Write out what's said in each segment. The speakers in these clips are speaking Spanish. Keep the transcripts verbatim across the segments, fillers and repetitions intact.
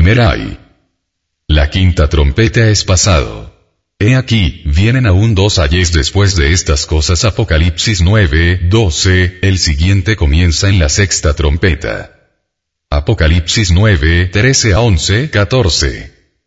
primera ay. La quinta trompeta es pasado. He aquí, vienen aún dos ayes después de estas cosas. Apocalipsis nueve, doce, el siguiente comienza en la sexta trompeta. Apocalipsis nueve, trece a once, catorce.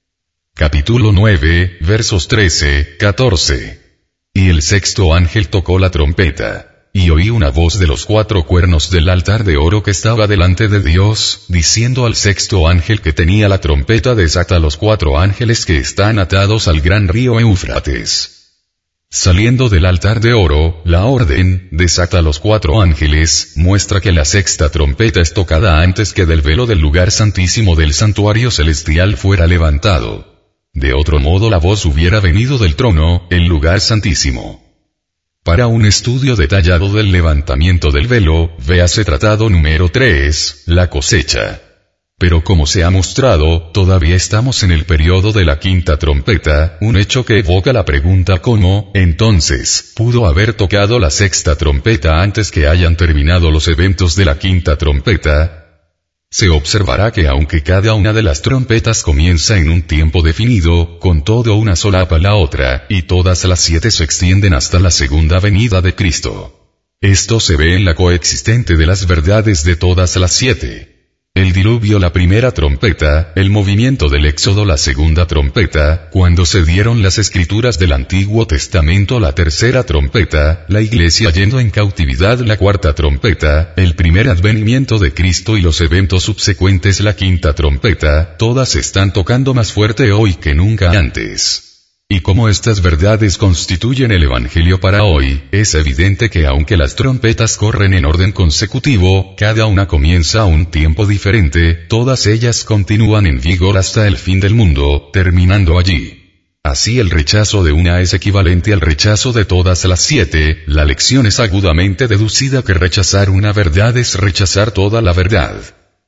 Capítulo nueve, versos trece, catorce. Y el sexto ángel tocó la trompeta. Y oí una voz de los cuatro cuernos del altar de oro que estaba delante de Dios, diciendo al sexto ángel que tenía la trompeta: desata los cuatro ángeles que están atados al gran río Éufrates. Saliendo del altar de oro, la orden, desata los cuatro ángeles, muestra que la sexta trompeta es tocada antes que del velo del lugar santísimo del santuario celestial fuera levantado. De otro modo la voz hubiera venido del trono, el lugar santísimo. Para un estudio detallado del levantamiento del velo, véase tratado número tres, la cosecha. Pero como se ha mostrado, todavía estamos en el periodo de la quinta trompeta, un hecho que evoca la pregunta: ¿cómo, entonces, pudo haber tocado la sexta trompeta antes que hayan terminado los eventos de la quinta trompeta? Se observará que aunque cada una de las trompetas comienza en un tiempo definido, con todo una solapa la otra, y todas las siete se extienden hasta la segunda venida de Cristo. Esto se ve en la coexistente de las verdades de todas las siete. El diluvio la primera trompeta, el movimiento del éxodo la segunda trompeta, cuando se dieron las escrituras del Antiguo Testamento la tercera trompeta, la iglesia yendo en cautividad la cuarta trompeta, el primer advenimiento de Cristo y los eventos subsecuentes la quinta trompeta, todas están tocando más fuerte hoy que nunca antes. Y como estas verdades constituyen el Evangelio para hoy, es evidente que aunque las trompetas corren en orden consecutivo, cada una comienza a un tiempo diferente, todas ellas continúan en vigor hasta el fin del mundo, terminando allí. Así el rechazo de una es equivalente al rechazo de todas las siete. La lección es agudamente deducida que rechazar una verdad es rechazar toda la verdad.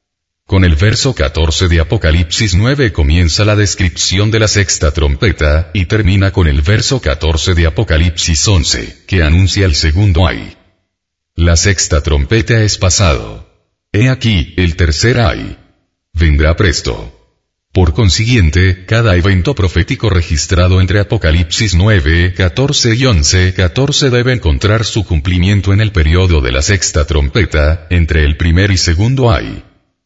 Con el verso catorce de Apocalipsis nueve comienza la descripción de la sexta trompeta, y termina con el verso catorce de Apocalipsis once, que anuncia el segundo ay. La sexta trompeta es pasado. He aquí, el tercer ay. Vendrá presto. Por consiguiente, cada evento profético registrado entre Apocalipsis nueve, catorce y once, catorce debe encontrar su cumplimiento en el periodo de la sexta trompeta, entre el primer y segundo ay.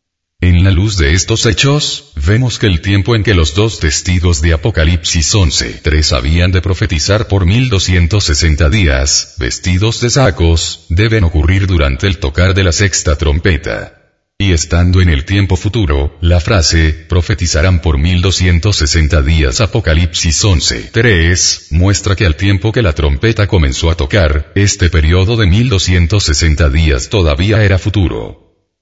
En la luz de estos hechos, vemos que el tiempo en que los dos testigos de Apocalipsis once, tres habían de profetizar por mil doscientos sesenta días, vestidos de sacos, deben ocurrir durante el tocar de la sexta trompeta. Y estando en el tiempo futuro, la frase, profetizarán por mil doscientos sesenta días Apocalipsis once, tres, muestra que al tiempo que la trompeta comenzó a tocar, este periodo de mil doscientos sesenta días todavía era futuro.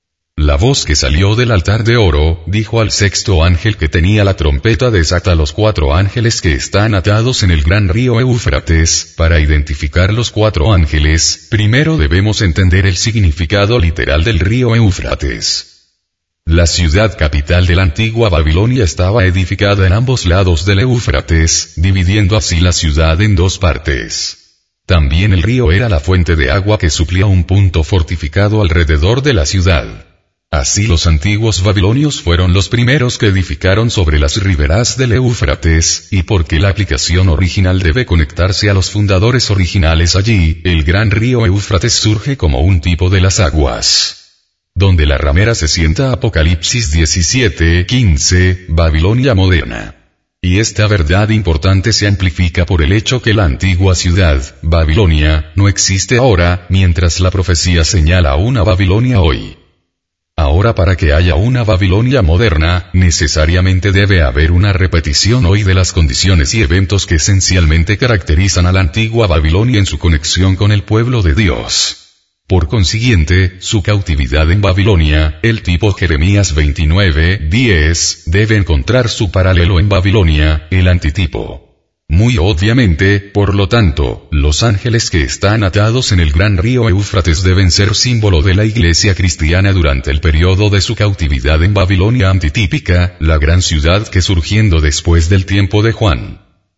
La voz que salió del altar de oro, dijo al sexto ángel que tenía la trompeta: desata los cuatro ángeles que están atados en el gran río Éufrates. Para identificar los cuatro ángeles, primero debemos entender el significado literal del río Éufrates. La ciudad capital de la antigua Babilonia estaba edificada en ambos lados del Éufrates, dividiendo así la ciudad en dos partes. También el río era la fuente de agua que suplía un punto fortificado alrededor de la ciudad. Así los antiguos babilonios fueron los primeros que edificaron sobre las riberas del Éufrates, y porque la aplicación original debe conectarse a los fundadores originales allí, el gran río Éufrates surge como un tipo de las aguas. Donde la ramera se sienta. Apocalipsis diecisiete, quince, Babilonia moderna. Y esta verdad importante se amplifica por el hecho que la antigua ciudad, Babilonia, no existe ahora, mientras la profecía señala a una Babilonia hoy. Ahora, para que haya una Babilonia moderna, necesariamente debe haber una repetición hoy de las condiciones y eventos que esencialmente caracterizan a la antigua Babilonia en su conexión con el pueblo de Dios. Por consiguiente, su cautividad en Babilonia, el tipo Jeremías veintinueve, diez, debe encontrar su paralelo en Babilonia, el antitipo. Muy obviamente, por lo tanto, los ángeles que están atados en el gran río Éufrates deben ser símbolo de la iglesia cristiana durante el periodo de su cautividad en Babilonia antitípica, la gran ciudad que surgiendo después del tiempo de Juan.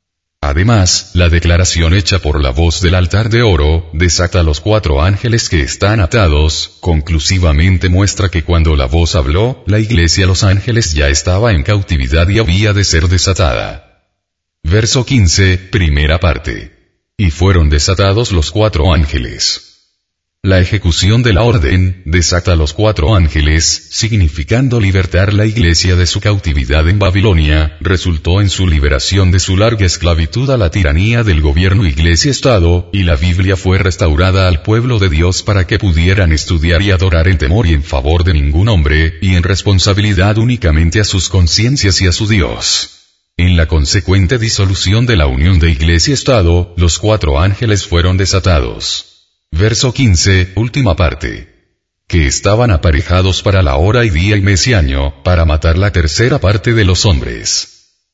Además, la declaración hecha por la voz del altar de oro, desata a los cuatro ángeles que están atados, conclusivamente muestra que cuando la voz habló, la iglesia los ángeles ya estaba en cautividad y había de ser desatada. Verso quince, primera parte. Y fueron desatados los cuatro ángeles. La ejecución de la orden, desata a los cuatro ángeles, significando libertar la iglesia de su cautividad en Babilonia, resultó en su liberación de su larga esclavitud a la tiranía del gobierno iglesia-estado, y la Biblia fue restaurada al pueblo de Dios para que pudieran estudiar y adorar en temor y en favor de ningún hombre, y en responsabilidad únicamente a sus conciencias y a su Dios. En la consecuente disolución de la unión de iglesia-estado, los cuatro ángeles fueron desatados. Verso quince, última parte. Que estaban aparejados para la hora y día y mes y año, para matar la tercera parte de los hombres.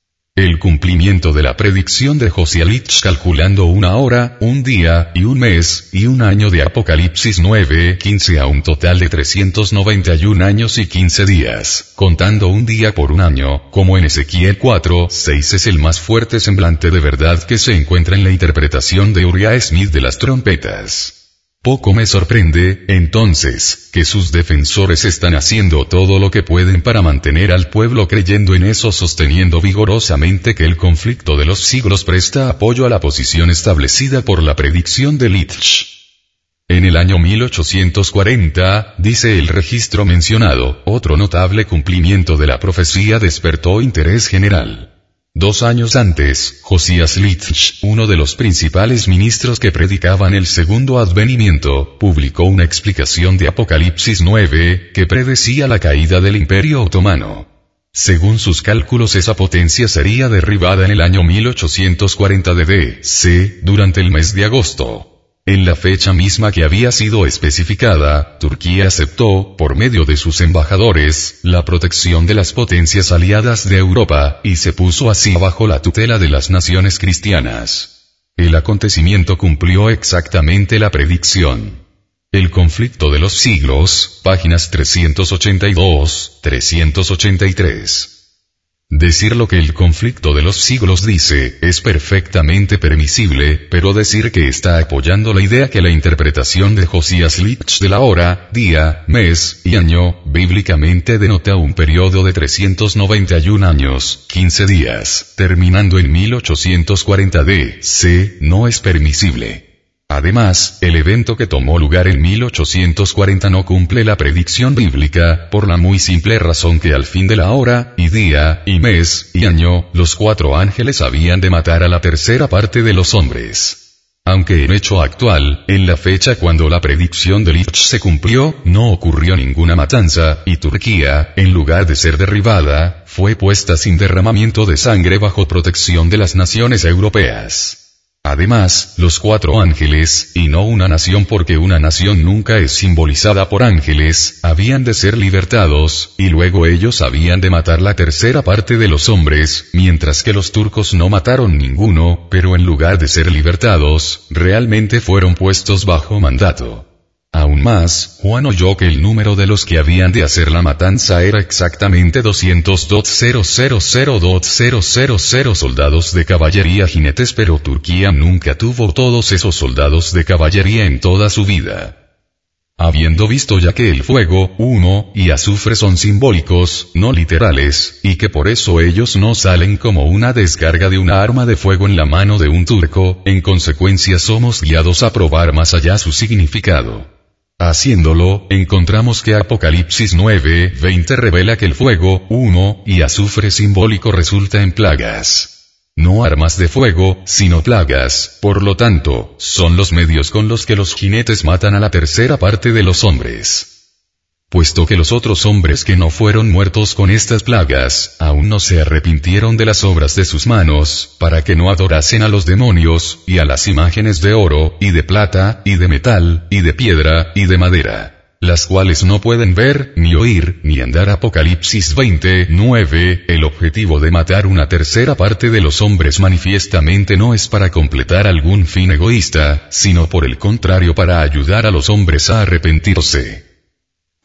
El cumplimiento de la predicción de Josialich calculando una hora, un día, y un mes, y un año de Apocalipsis nueve, quince a un total de trescientos noventa y un años y quince días, contando un día por un año, como en Ezequiel cuatro, seis es el más fuerte semblante de verdad que se encuentra en la interpretación de Uriah Smith de las trompetas. Poco me sorprende, entonces, que sus defensores están haciendo todo lo que pueden para mantener al pueblo creyendo en eso, sosteniendo vigorosamente que el conflicto de los siglos presta apoyo a la posición establecida por la predicción de Litch. En el año mil ochocientos cuarenta, dice el registro mencionado, otro notable cumplimiento de la profecía despertó interés general. Dos años antes, Josías Litch, uno de los principales ministros que predicaban el segundo advenimiento, publicó una explicación de Apocalipsis nueve, que predecía la caída del Imperio Otomano. Según sus cálculos, esa potencia sería derribada en el año mil ochocientos cuarenta D C, durante el mes de agosto. En la fecha misma que había sido especificada, Turquía aceptó, por medio de sus embajadores, la protección de las potencias aliadas de Europa, y se puso así bajo la tutela de las naciones cristianas. El acontecimiento cumplió exactamente la predicción. El conflicto de los siglos, páginas trescientos ochenta y dos, trescientos ochenta y tres. Decir lo que el conflicto de los siglos dice, es perfectamente permisible, pero decir que está apoyando la idea que la interpretación de Josías Litch de la hora, día, mes, y año, bíblicamente denota un periodo de trescientos noventa y un años, quince días, terminando en mil ochocientos cuarenta D C, no es permisible. Además, el evento que tomó lugar en mil ochocientos cuarenta no cumple la predicción bíblica, por la muy simple razón que al fin de la hora, y día, y mes, y año, los cuatro ángeles habían de matar a la tercera parte de los hombres. Aunque en hecho actual, en la fecha cuando la predicción de Litch se cumplió, no ocurrió ninguna matanza, y Turquía, en lugar de ser derribada, fue puesta sin derramamiento de sangre bajo protección de las naciones europeas. Además, los cuatro ángeles, y no una nación porque una nación nunca es simbolizada por ángeles, habían de ser libertados, y luego ellos habían de matar la tercera parte de los hombres, mientras que los turcos no mataron ninguno, pero en lugar de ser libertados, realmente fueron puestos bajo mandato. Aún más, Juan oyó que el número de los que habían de hacer la matanza era exactamente doscientos mil soldados de caballería jinetes, pero Turquía nunca tuvo todos esos soldados de caballería en toda su vida. Habiendo visto ya que el fuego, humo y azufre son simbólicos, no literales, y que por eso ellos no salen como una descarga de una arma de fuego en la mano de un turco, en consecuencia somos guiados a probar más allá su significado. Haciéndolo, encontramos que Apocalipsis nueve, veinte revela que el fuego, humo y azufre simbólico resulta en plagas. No armas de fuego, sino plagas, por lo tanto, son los medios con los que los jinetes matan a la tercera parte de los hombres. Puesto que los otros hombres que no fueron muertos con estas plagas, aún no se arrepintieron de las obras de sus manos, para que no adorasen a los demonios, y a las imágenes de oro, y de plata, y de metal, y de piedra, y de madera, las cuales no pueden ver, ni oír, ni andar. Apocalipsis veinte, nueve, el objetivo de matar una tercera parte de los hombres manifiestamente no es para completar algún fin egoísta, sino por el contrario para ayudar a los hombres a arrepentirse.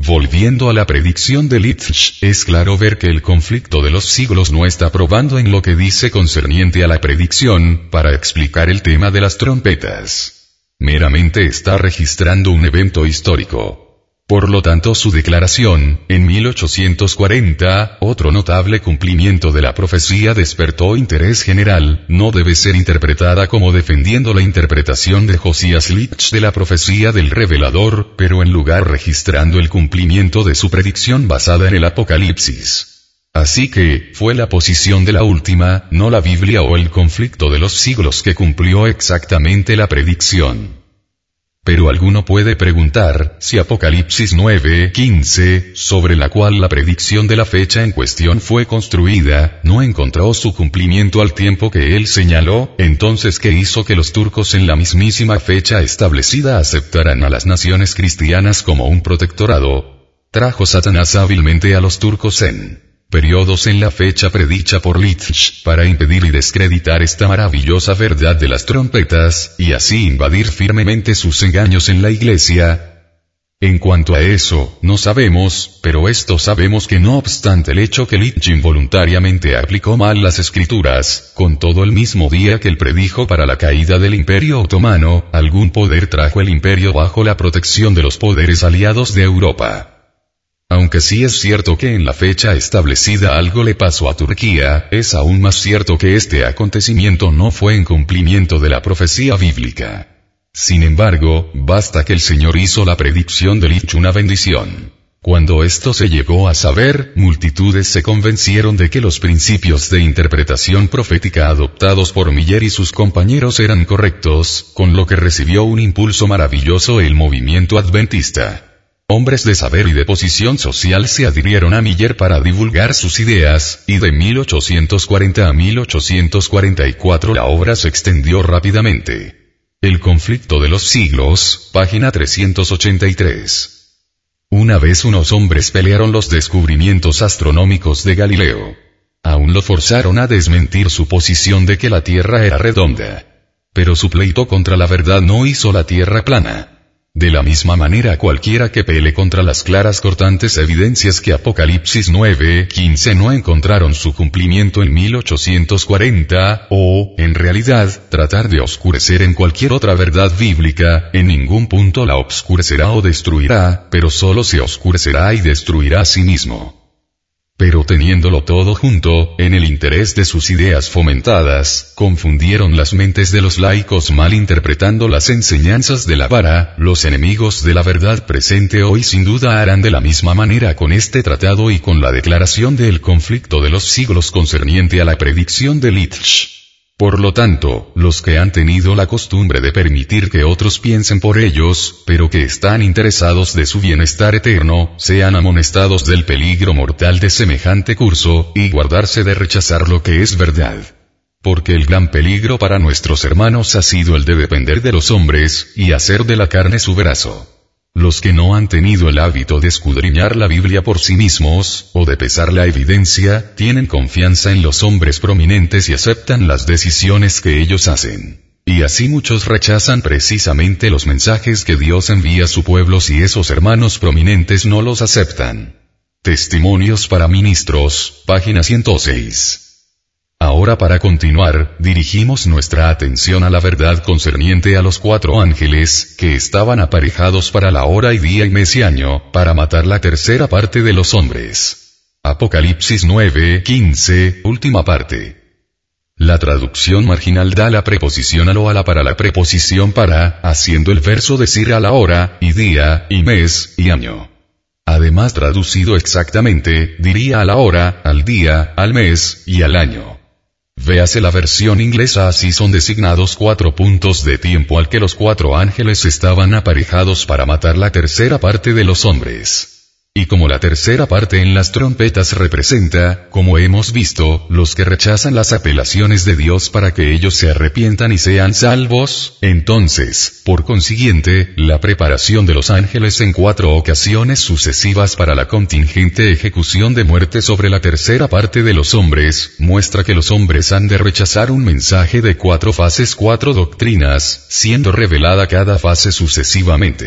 Volviendo a la predicción de Litzsch, es claro ver que el conflicto de los siglos no está probando en lo que dice concerniente a la predicción, para explicar el tema de las trompetas. Meramente está registrando un evento histórico. Por lo tanto, su declaración, en mil ochocientos cuarenta, otro notable cumplimiento de la profecía despertó interés general, no debe ser interpretada como defendiendo la interpretación de Josías Litzsch de la profecía del revelador, pero en lugar registrando el cumplimiento de su predicción basada en el Apocalipsis. Así que, fue la posición de la última, no la Biblia o el conflicto de los siglos que cumplió exactamente la predicción. Pero alguno puede preguntar, si Apocalipsis nueve quince, sobre la cual la predicción de la fecha en cuestión fue construida, no encontró su cumplimiento al tiempo que él señaló, entonces ¿qué hizo que los turcos en la mismísima fecha establecida aceptaran a las naciones cristianas como un protectorado? Trajo Satanás hábilmente a los turcos en periodos en la fecha predicha por Litzsch, para impedir y descreditar esta maravillosa verdad de las trompetas, y así invadir firmemente sus engaños en la iglesia. En cuanto a eso, no sabemos, pero esto sabemos que no obstante el hecho que Litzsch involuntariamente aplicó mal las escrituras, con todo el mismo día que él predijo para la caída del Imperio Otomano, algún poder trajo el imperio bajo la protección de los poderes aliados de Europa. Aunque sí es cierto que en la fecha establecida algo le pasó a Turquía, es aún más cierto que este acontecimiento no fue en cumplimiento de la profecía bíblica. Sin embargo, basta que el Señor hizo la predicción de Litzsch una bendición. Cuando esto se llegó a saber, multitudes se convencieron de que los principios de interpretación profética adoptados por Miller y sus compañeros eran correctos, con lo que recibió un impulso maravilloso el movimiento adventista. Hombres de saber y de posición social se adhirieron a Miller para divulgar sus ideas, y de mil ochocientos cuarenta a mil ochocientos cuarenta y cuatro la obra se extendió rápidamente. El conflicto de los siglos, página trescientos ochenta y tres. Una vez unos hombres pelearon los descubrimientos astronómicos de Galileo. Aún lo forzaron a desmentir su posición de que la Tierra era redonda. Pero su pleito contra la verdad no hizo la Tierra plana. De la misma manera cualquiera que pelee contra las claras cortantes evidencias que Apocalipsis nueve quince no encontraron su cumplimiento en mil ochocientos cuarenta, o, en realidad, tratar de oscurecer en cualquier otra verdad bíblica, en ningún punto la obscurecerá o destruirá, pero solo se oscurecerá y destruirá a sí mismo. Pero teniéndolo todo junto, en el interés de sus ideas fomentadas, confundieron las mentes de los laicos malinterpretando las enseñanzas de la vara. Los enemigos de la verdad presente hoy sin duda harán de la misma manera con este tratado y con la declaración del conflicto de los siglos concerniente a la predicción de Litzsch. Por lo tanto, los que han tenido la costumbre de permitir que otros piensen por ellos, pero que están interesados de su bienestar eterno, sean amonestados del peligro mortal de semejante curso, y guardarse de rechazar lo que es verdad. Porque el gran peligro para nuestros hermanos ha sido el de depender de los hombres, y hacer de la carne su brazo. Los que no han tenido el hábito de escudriñar la Biblia por sí mismos, o de pesar la evidencia, tienen confianza en los hombres prominentes y aceptan las decisiones que ellos hacen. Y así muchos rechazan precisamente los mensajes que Dios envía a su pueblo si esos hermanos prominentes no los aceptan. Testimonios para ministros, página ciento seis. Ahora para continuar, dirigimos nuestra atención a la verdad concerniente a los cuatro ángeles, que estaban aparejados para la hora y día y mes y año, para matar la tercera parte de los hombres. Apocalipsis nueve quince, última parte. La traducción marginal da la preposición a lo a la para la preposición para, haciendo el verso decir a la hora, y día, y mes, y año. Además traducido exactamente, diría a la hora, al día, al mes, y al año. Véase la versión inglesa, así son designados cuatro puntos de tiempo al que los cuatro ángeles estaban aparejados para matar la tercera parte de los hombres. Y como la tercera parte en las trompetas representa, como hemos visto, los que rechazan las apelaciones de Dios para que ellos se arrepientan y sean salvos, entonces, por consiguiente, la preparación de los ángeles en cuatro ocasiones sucesivas para la contingente ejecución de muerte sobre la tercera parte de los hombres, muestra que los hombres han de rechazar un mensaje de cuatro fases, cuatro doctrinas, siendo revelada cada fase sucesivamente.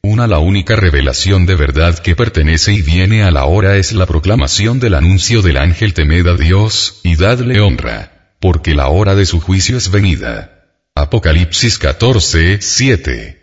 Una la única revelación de verdad que pertenece y viene a la hora es la proclamación del anuncio del ángel temed a Dios, y dadle honra, porque la hora de su juicio es venida. Apocalipsis catorce, siete.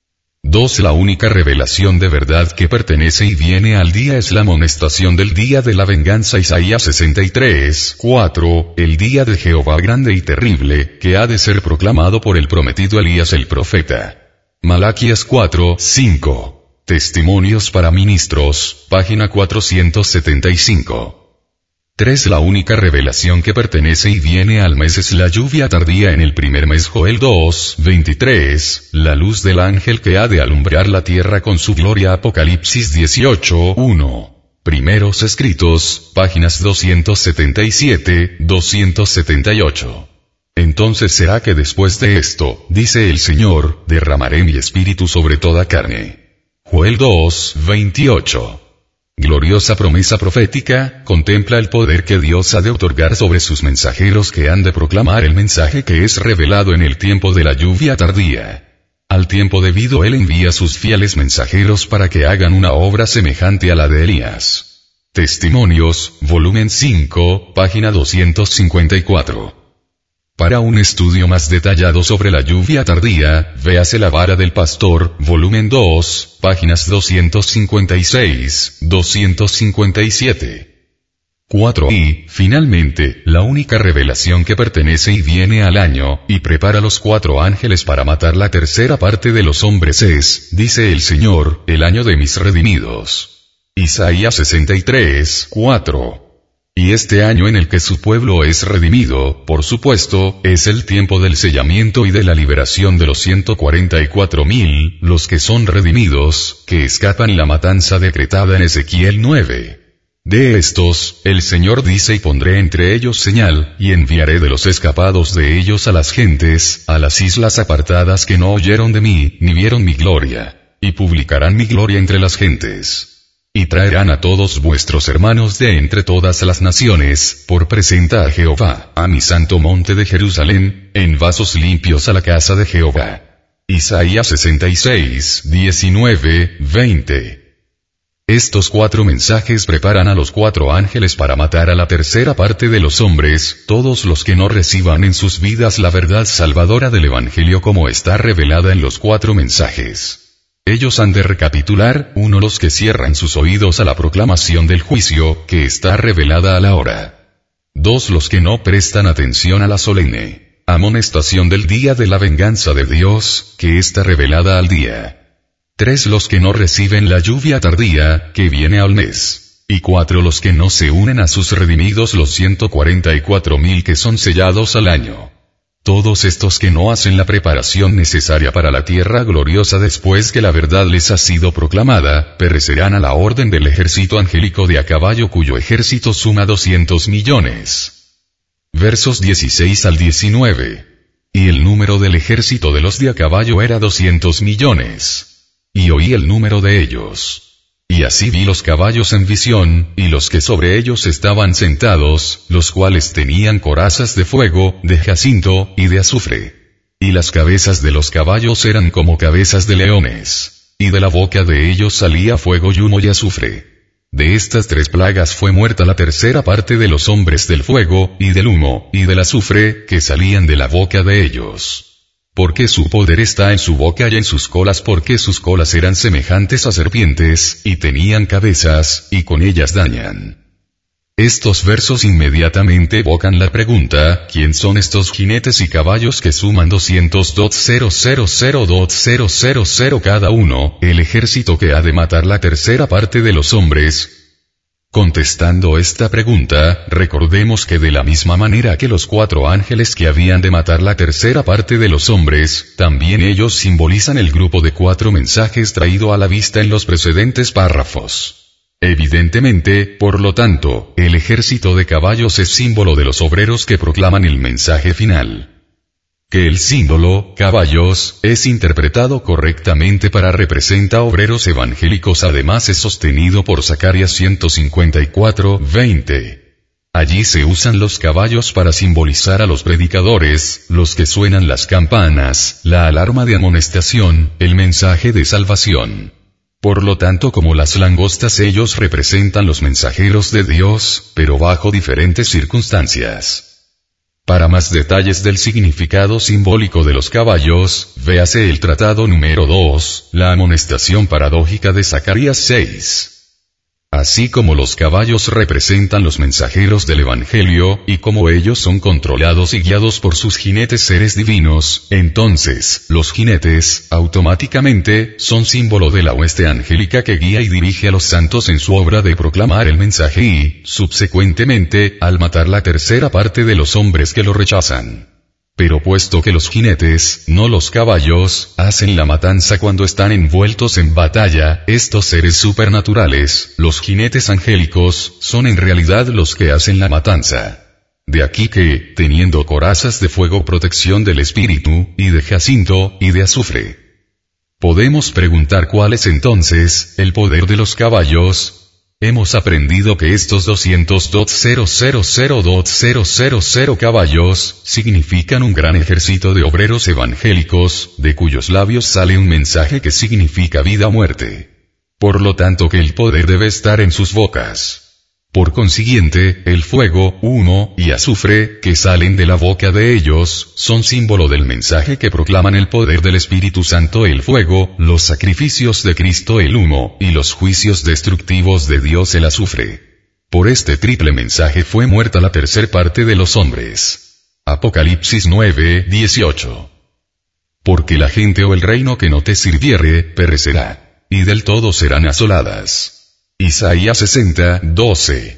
dos La única revelación de verdad que pertenece y viene al día es la amonestación del día de la venganza. Isaías sesenta y tres, cuatro, el día de Jehová grande y terrible, que ha de ser proclamado por el prometido Elías el profeta. Malaquías cuatro, cinco. Testimonios para ministros, página cuatrocientos setenta y cinco. tres La única revelación que pertenece y viene al mes es la lluvia tardía en el primer mes. Joel dos, veintitrés, la luz del ángel que ha de alumbrar la tierra con su gloria. Apocalipsis dieciocho, uno. Primeros escritos, páginas doscientos setenta y siete, doscientos setenta y ocho. Entonces será que después de esto, dice el Señor, derramaré mi espíritu sobre toda carne. Joel dos, veintiocho. Gloriosa promesa profética, contempla el poder que Dios ha de otorgar sobre sus mensajeros que han de proclamar el mensaje que es revelado en el tiempo de la lluvia tardía. Al tiempo debido Él envía sus fieles mensajeros para que hagan una obra semejante a la de Elías. Testimonios, volumen cinco, página doscientos cincuenta y cuatro. Para un estudio más detallado sobre la lluvia tardía, véase La vara del pastor, volumen dos, páginas doscientos cincuenta y seis, doscientos cincuenta y siete. cuatro Y, finalmente, la única revelación que pertenece y viene al año, y prepara los cuatro ángeles para matar la tercera parte de los hombres es, dice el Señor, el año de mis redimidos. Isaías sesenta y tres, cuatro. Y este año en el que su pueblo es redimido, por supuesto, es el tiempo del sellamiento y de la liberación de los ciento cuarenta y cuatro mil, los que son redimidos, que escapan la matanza decretada en Ezequiel nueve. De estos, el Señor dice y pondré entre ellos señal, y enviaré de los escapados de ellos a las gentes, a las islas apartadas que no oyeron de mí, ni vieron mi gloria, y publicarán mi gloria entre las gentes. Y traerán a todos vuestros hermanos de entre todas las naciones, por presenta a Jehová, a mi santo monte de Jerusalén, en vasos limpios a la casa de Jehová. Isaías sesenta y seis, diecinueve, veinte. Estos cuatro mensajes preparan a los cuatro ángeles para matar a la tercera parte de los hombres, todos los que no reciban en sus vidas la verdad salvadora del Evangelio como está revelada en los cuatro mensajes. Ellos han de recapitular, uno los que cierran sus oídos a la proclamación del juicio, que está revelada a la hora. Dos los que no prestan atención a la solemne amonestación del día de la venganza de Dios, que está revelada al día. Tres los que no reciben la lluvia tardía, que viene al mes. Y cuatro los que no se unen a sus redimidos los ciento cuarenta y cuatro mil que son sellados al año. Todos estos que no hacen la preparación necesaria para la tierra gloriosa después que la verdad les ha sido proclamada, perecerán a la orden del ejército angélico de a caballo cuyo ejército suma doscientos millones. Versos dieciséis al diecinueve. Y el número del ejército de los de a caballo era doscientos millones. Y oí el número de ellos. Y así vi los caballos en visión, y los que sobre ellos estaban sentados, los cuales tenían corazas de fuego, de jacinto, y de azufre. Y las cabezas de los caballos eran como cabezas de leones. Y de la boca de ellos salía fuego y humo y azufre. De estas tres plagas fue muerta la tercera parte de los hombres del fuego, y del humo, y del azufre, que salían de la boca de ellos. Porque su poder está en su boca y en sus colas, porque sus colas eran semejantes a serpientes, y tenían cabezas, y con ellas dañan. Estos versos inmediatamente evocan la pregunta, ¿quién son estos jinetes y caballos que suman doscientos mil cada uno, el ejército que ha de matar la tercera parte de los hombres? Contestando esta pregunta, recordemos que de la misma manera que los cuatro ángeles que habían de matar la tercera parte de los hombres, también ellos simbolizan el grupo de cuatro mensajes traído a la vista en los precedentes párrafos. Evidentemente, por lo tanto, el ejército de caballos es símbolo de los obreros que proclaman el mensaje final. Que el símbolo, caballos, es interpretado correctamente para representa obreros evangélicos además es sostenido por Zacarías ciento cincuenta y cuatro, veinte. Allí se usan los caballos para simbolizar a los predicadores, los que suenan las campanas, la alarma de amonestación, el mensaje de salvación. Por lo tanto, como las langostas, ellos representan los mensajeros de Dios, pero bajo diferentes circunstancias. Para más detalles del significado simbólico de los caballos, véase el tratado número dos, la amonestación paradójica de Zacarías seis. Así como los caballos representan los mensajeros del Evangelio, y como ellos son controlados y guiados por sus jinetes seres divinos, entonces, los jinetes, automáticamente, son símbolo de la hueste angélica que guía y dirige a los santos en su obra de proclamar el mensaje y, subsecuentemente, al matar la tercera parte de los hombres que lo rechazan. Pero puesto que los jinetes, no los caballos, hacen la matanza cuando están envueltos en batalla, estos seres supernaturales, los jinetes angélicos, son en realidad los que hacen la matanza. De aquí que, teniendo corazas de fuego protección del espíritu, y de jacinto, y de azufre. Podemos preguntar cuál es entonces, el poder de los caballos. Hemos aprendido que estos doscientos mil caballos, significan un gran ejército de obreros evangélicos, de cuyos labios sale un mensaje que significa vida o muerte. Por lo tanto que el poder debe estar en sus bocas. Por consiguiente, el fuego, humo y azufre, que salen de la boca de ellos, son símbolo del mensaje que proclaman el poder del Espíritu Santo el fuego, los sacrificios de Cristo el humo, y los juicios destructivos de Dios el azufre. Por este triple mensaje fue muerta la tercer parte de los hombres. Apocalipsis nueve, dieciocho. Porque la gente o el reino que no te sirviere, perecerá, y del todo serán asoladas. Isaías sesenta, doce.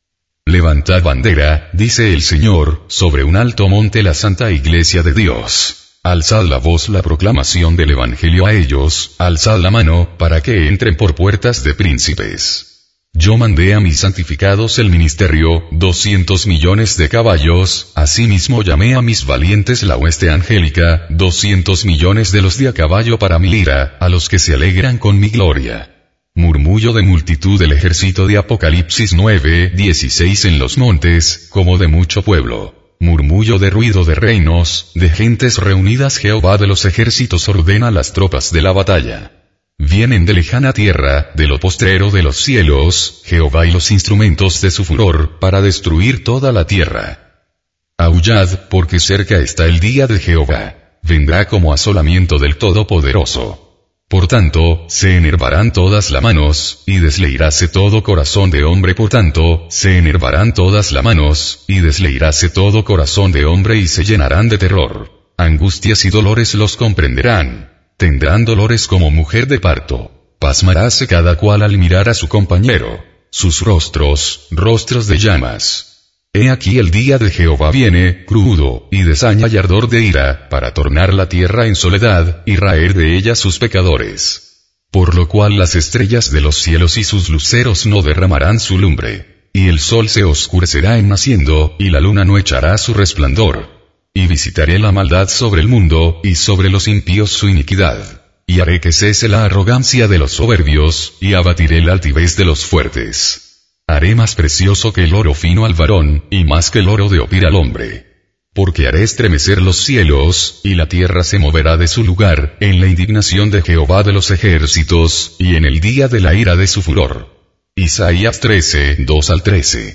Levantad bandera, dice el Señor, sobre un alto monte la santa iglesia de Dios. Alzad la voz la proclamación del Evangelio a ellos, alzad la mano, para que entren por puertas de príncipes. Yo mandé a mis santificados el ministerio, doscientos millones de caballos, asimismo llamé a mis valientes la hueste angélica, doscientos millones de los de a caballo para mi ira, a los que se alegran con mi gloria. Murmullo de multitud del ejército de Apocalipsis nueve, dieciséis en los montes, como de mucho pueblo. Murmullo de ruido de reinos, de gentes reunidas. Jehová de los ejércitos ordena las tropas de la batalla. Vienen de lejana tierra, de lo postrero de los cielos, Jehová y los instrumentos de su furor, para destruir toda la tierra. Aullad, porque cerca está el día de Jehová. Vendrá como asolamiento del Todopoderoso. Por tanto, se enervarán todas las manos, y desleiráse todo corazón de hombre. Por tanto, se enervarán todas las manos, y desleiráse todo corazón de hombre y se llenarán de terror. Angustias y dolores los comprenderán. Tendrán dolores como mujer de parto. Pasmaráse cada cual al mirar a su compañero. Sus rostros, rostros de llamas. He aquí el día de Jehová viene, crudo, y de saña y ardor de ira, para tornar la tierra en soledad, y raer de ella sus pecadores. Por lo cual las estrellas de los cielos y sus luceros no derramarán su lumbre. Y el sol se oscurecerá en naciendo, y la luna no echará su resplandor. Y visitaré la maldad sobre el mundo, y sobre los impíos su iniquidad. Y haré que cese la arrogancia de los soberbios, y abatiré la altivez de los fuertes. Haré más precioso que el oro fino al varón, y más que el oro de Opir al hombre. Porque haré estremecer los cielos, y la tierra se moverá de su lugar, en la indignación de Jehová de los ejércitos, y en el día de la ira de su furor. Isaías trece, dos al trece.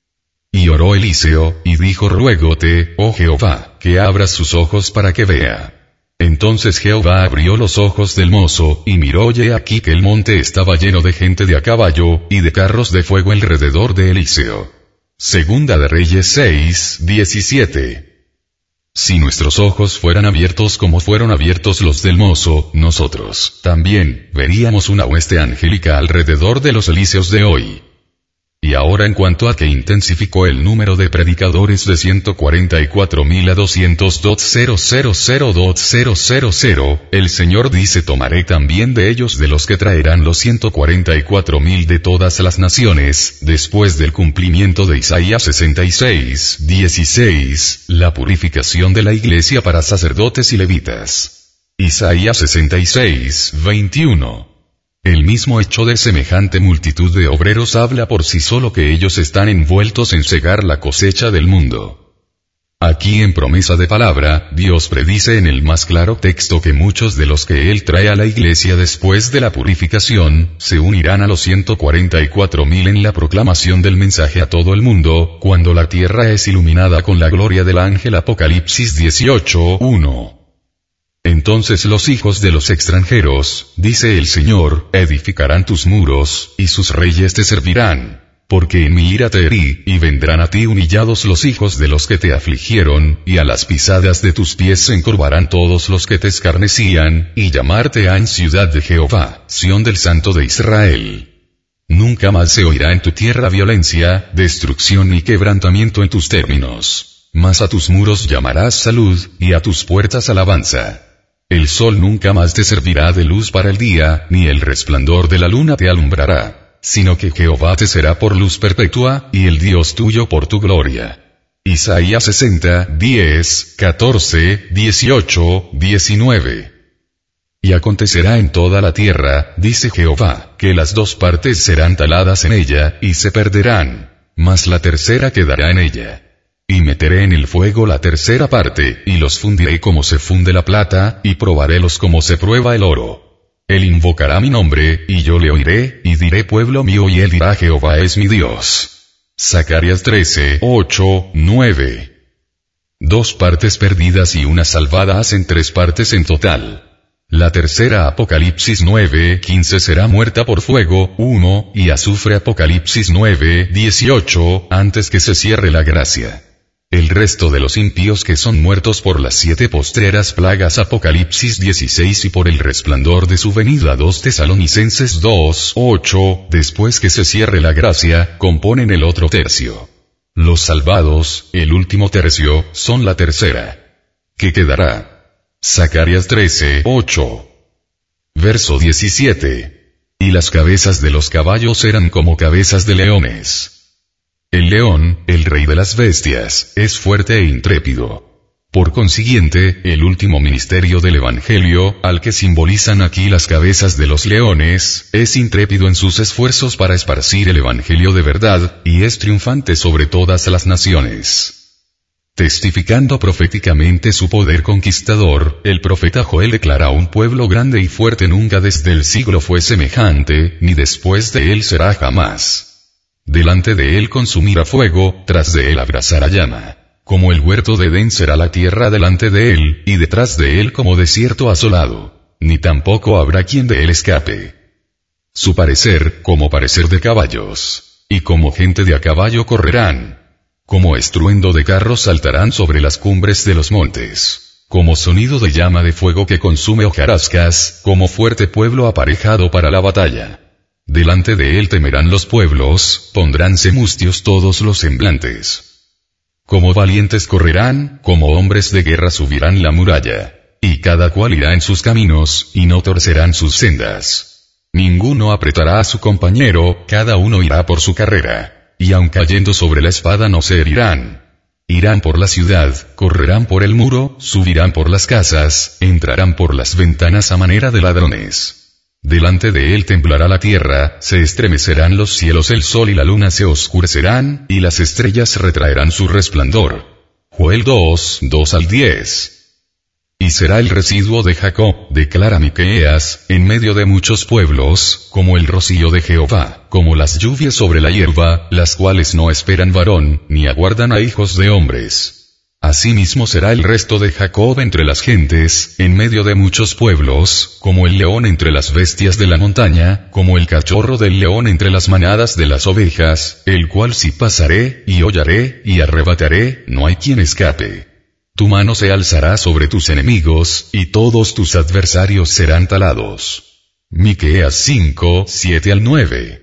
Y oró Eliseo, y dijo: Ruégote, oh Jehová, que abras sus ojos para que vea. Entonces Jehová abrió los ojos del mozo, y miró, y he aquí que el monte estaba lleno de gente de a caballo, y de carros de fuego alrededor de Eliseo. Segunda de Reyes seis, diecisiete. Si nuestros ojos fueran abiertos como fueron abiertos los del mozo, nosotros, también, veríamos una hueste angélica alrededor de los Eliseos de hoy. Y ahora en cuanto a que intensificó el número de predicadores de ciento cuarenta y cuatro mil a doscientos mil, el Señor dice: tomaré también de ellos de los que traerán los ciento cuarenta y cuatro mil de todas las naciones, después del cumplimiento de Isaías sesenta y seis, dieciséis, la purificación de la iglesia para sacerdotes y levitas. Isaías sesenta y seis, veintiuno. El mismo hecho de semejante multitud de obreros habla por sí solo que ellos están envueltos en cegar la cosecha del mundo. Aquí en promesa de palabra, Dios predice en el más claro texto que muchos de los que Él trae a la iglesia después de la purificación, se unirán a los ciento cuarenta y cuatro mil en la proclamación del mensaje a todo el mundo, cuando la tierra es iluminada con la gloria del ángel. Apocalipsis dieciocho, uno. Entonces los hijos de los extranjeros, dice el Señor, edificarán tus muros, y sus reyes te servirán. Porque en mi ira te herí, y vendrán a ti humillados los hijos de los que te afligieron, y a las pisadas de tus pies se encorvarán todos los que te escarnecían, y llamarte han ciudad de Jehová, Sión del Santo de Israel. Nunca más se oirá en tu tierra violencia, destrucción ni quebrantamiento en tus términos. Mas a tus muros llamarás salud, y a tus puertas alabanza. El sol nunca más te servirá de luz para el día, ni el resplandor de la luna te alumbrará. Sino que Jehová te será por luz perpetua, y el Dios tuyo por tu gloria. Isaías sesenta, diez, catorce, dieciocho, diecinueve. Y acontecerá en toda la tierra, dice Jehová, que las dos partes serán taladas en ella, y se perderán, mas la tercera quedará en ella. Y meteré en el fuego la tercera parte, y los fundiré como se funde la plata, y probarélos como se prueba el oro. Él invocará mi nombre, y yo le oiré, y diré pueblo mío, y él dirá Jehová es mi Dios. Zacarías trece, ocho, nueve. Dos partes perdidas y una salvada hacen tres partes en total. La tercera Apocalipsis nueve, quince será muerta por fuego, uno, y azufre. Apocalipsis nueve, dieciocho, antes que se cierre la gracia. El resto de los impíos que son muertos por las siete postreras plagas. Apocalipsis dieciséis, y por el resplandor de su venida. Dos Tesalonicenses dos, ocho, después que se cierre la gracia, componen el otro tercio. Los salvados, el último tercio, son la tercera. ¿Qué quedará? Zacarías trece, ocho. Verso diecisiete. Y las cabezas de los caballos eran como cabezas de leones. El león, el rey de las bestias, es fuerte e intrépido. Por consiguiente, el último ministerio del Evangelio, al que simbolizan aquí las cabezas de los leones, es intrépido en sus esfuerzos para esparcir el Evangelio de verdad, y es triunfante sobre todas las naciones. Testificando proféticamente su poder conquistador, el profeta Joel declara: un pueblo grande y fuerte nunca desde el siglo fue semejante, ni después de él será jamás. Delante de él consumirá fuego, tras de él abrasará llama. Como el huerto de Edén será la tierra delante de él, y detrás de él como desierto asolado. Ni tampoco habrá quien de él escape. Su parecer, como parecer de caballos. Y como gente de a caballo correrán. Como estruendo de carros saltarán sobre las cumbres de los montes. Como sonido de llama de fuego que consume hojarascas, como fuerte pueblo aparejado para la batalla. Delante de él temerán los pueblos, pondránse mustios todos los semblantes. Como valientes correrán, como hombres de guerra subirán la muralla. Y cada cual irá en sus caminos, y no torcerán sus sendas. Ninguno apretará a su compañero, cada uno irá por su carrera. Y aun cayendo sobre la espada no se herirán. Irán por la ciudad, correrán por el muro, subirán por las casas, entrarán por las ventanas a manera de ladrones. Delante de él temblará la tierra, se estremecerán los cielos, el sol y la luna se oscurecerán, y las estrellas retraerán su resplandor. Joel dos, dos al diez. Y será el residuo de Jacob, declara Miqueas, en medio de muchos pueblos, como el rocío de Jehová, como las lluvias sobre la hierba, las cuales no esperan varón, ni aguardan a hijos de hombres. Asimismo será el resto de Jacob entre las gentes, en medio de muchos pueblos, como el león entre las bestias de la montaña, como el cachorro del león entre las manadas de las ovejas, el cual sí pasaré, y hollaré, y arrebataré, no hay quien escape. Tu mano se alzará sobre tus enemigos, y todos tus adversarios serán talados. Miqueas cinco, siete al nueve.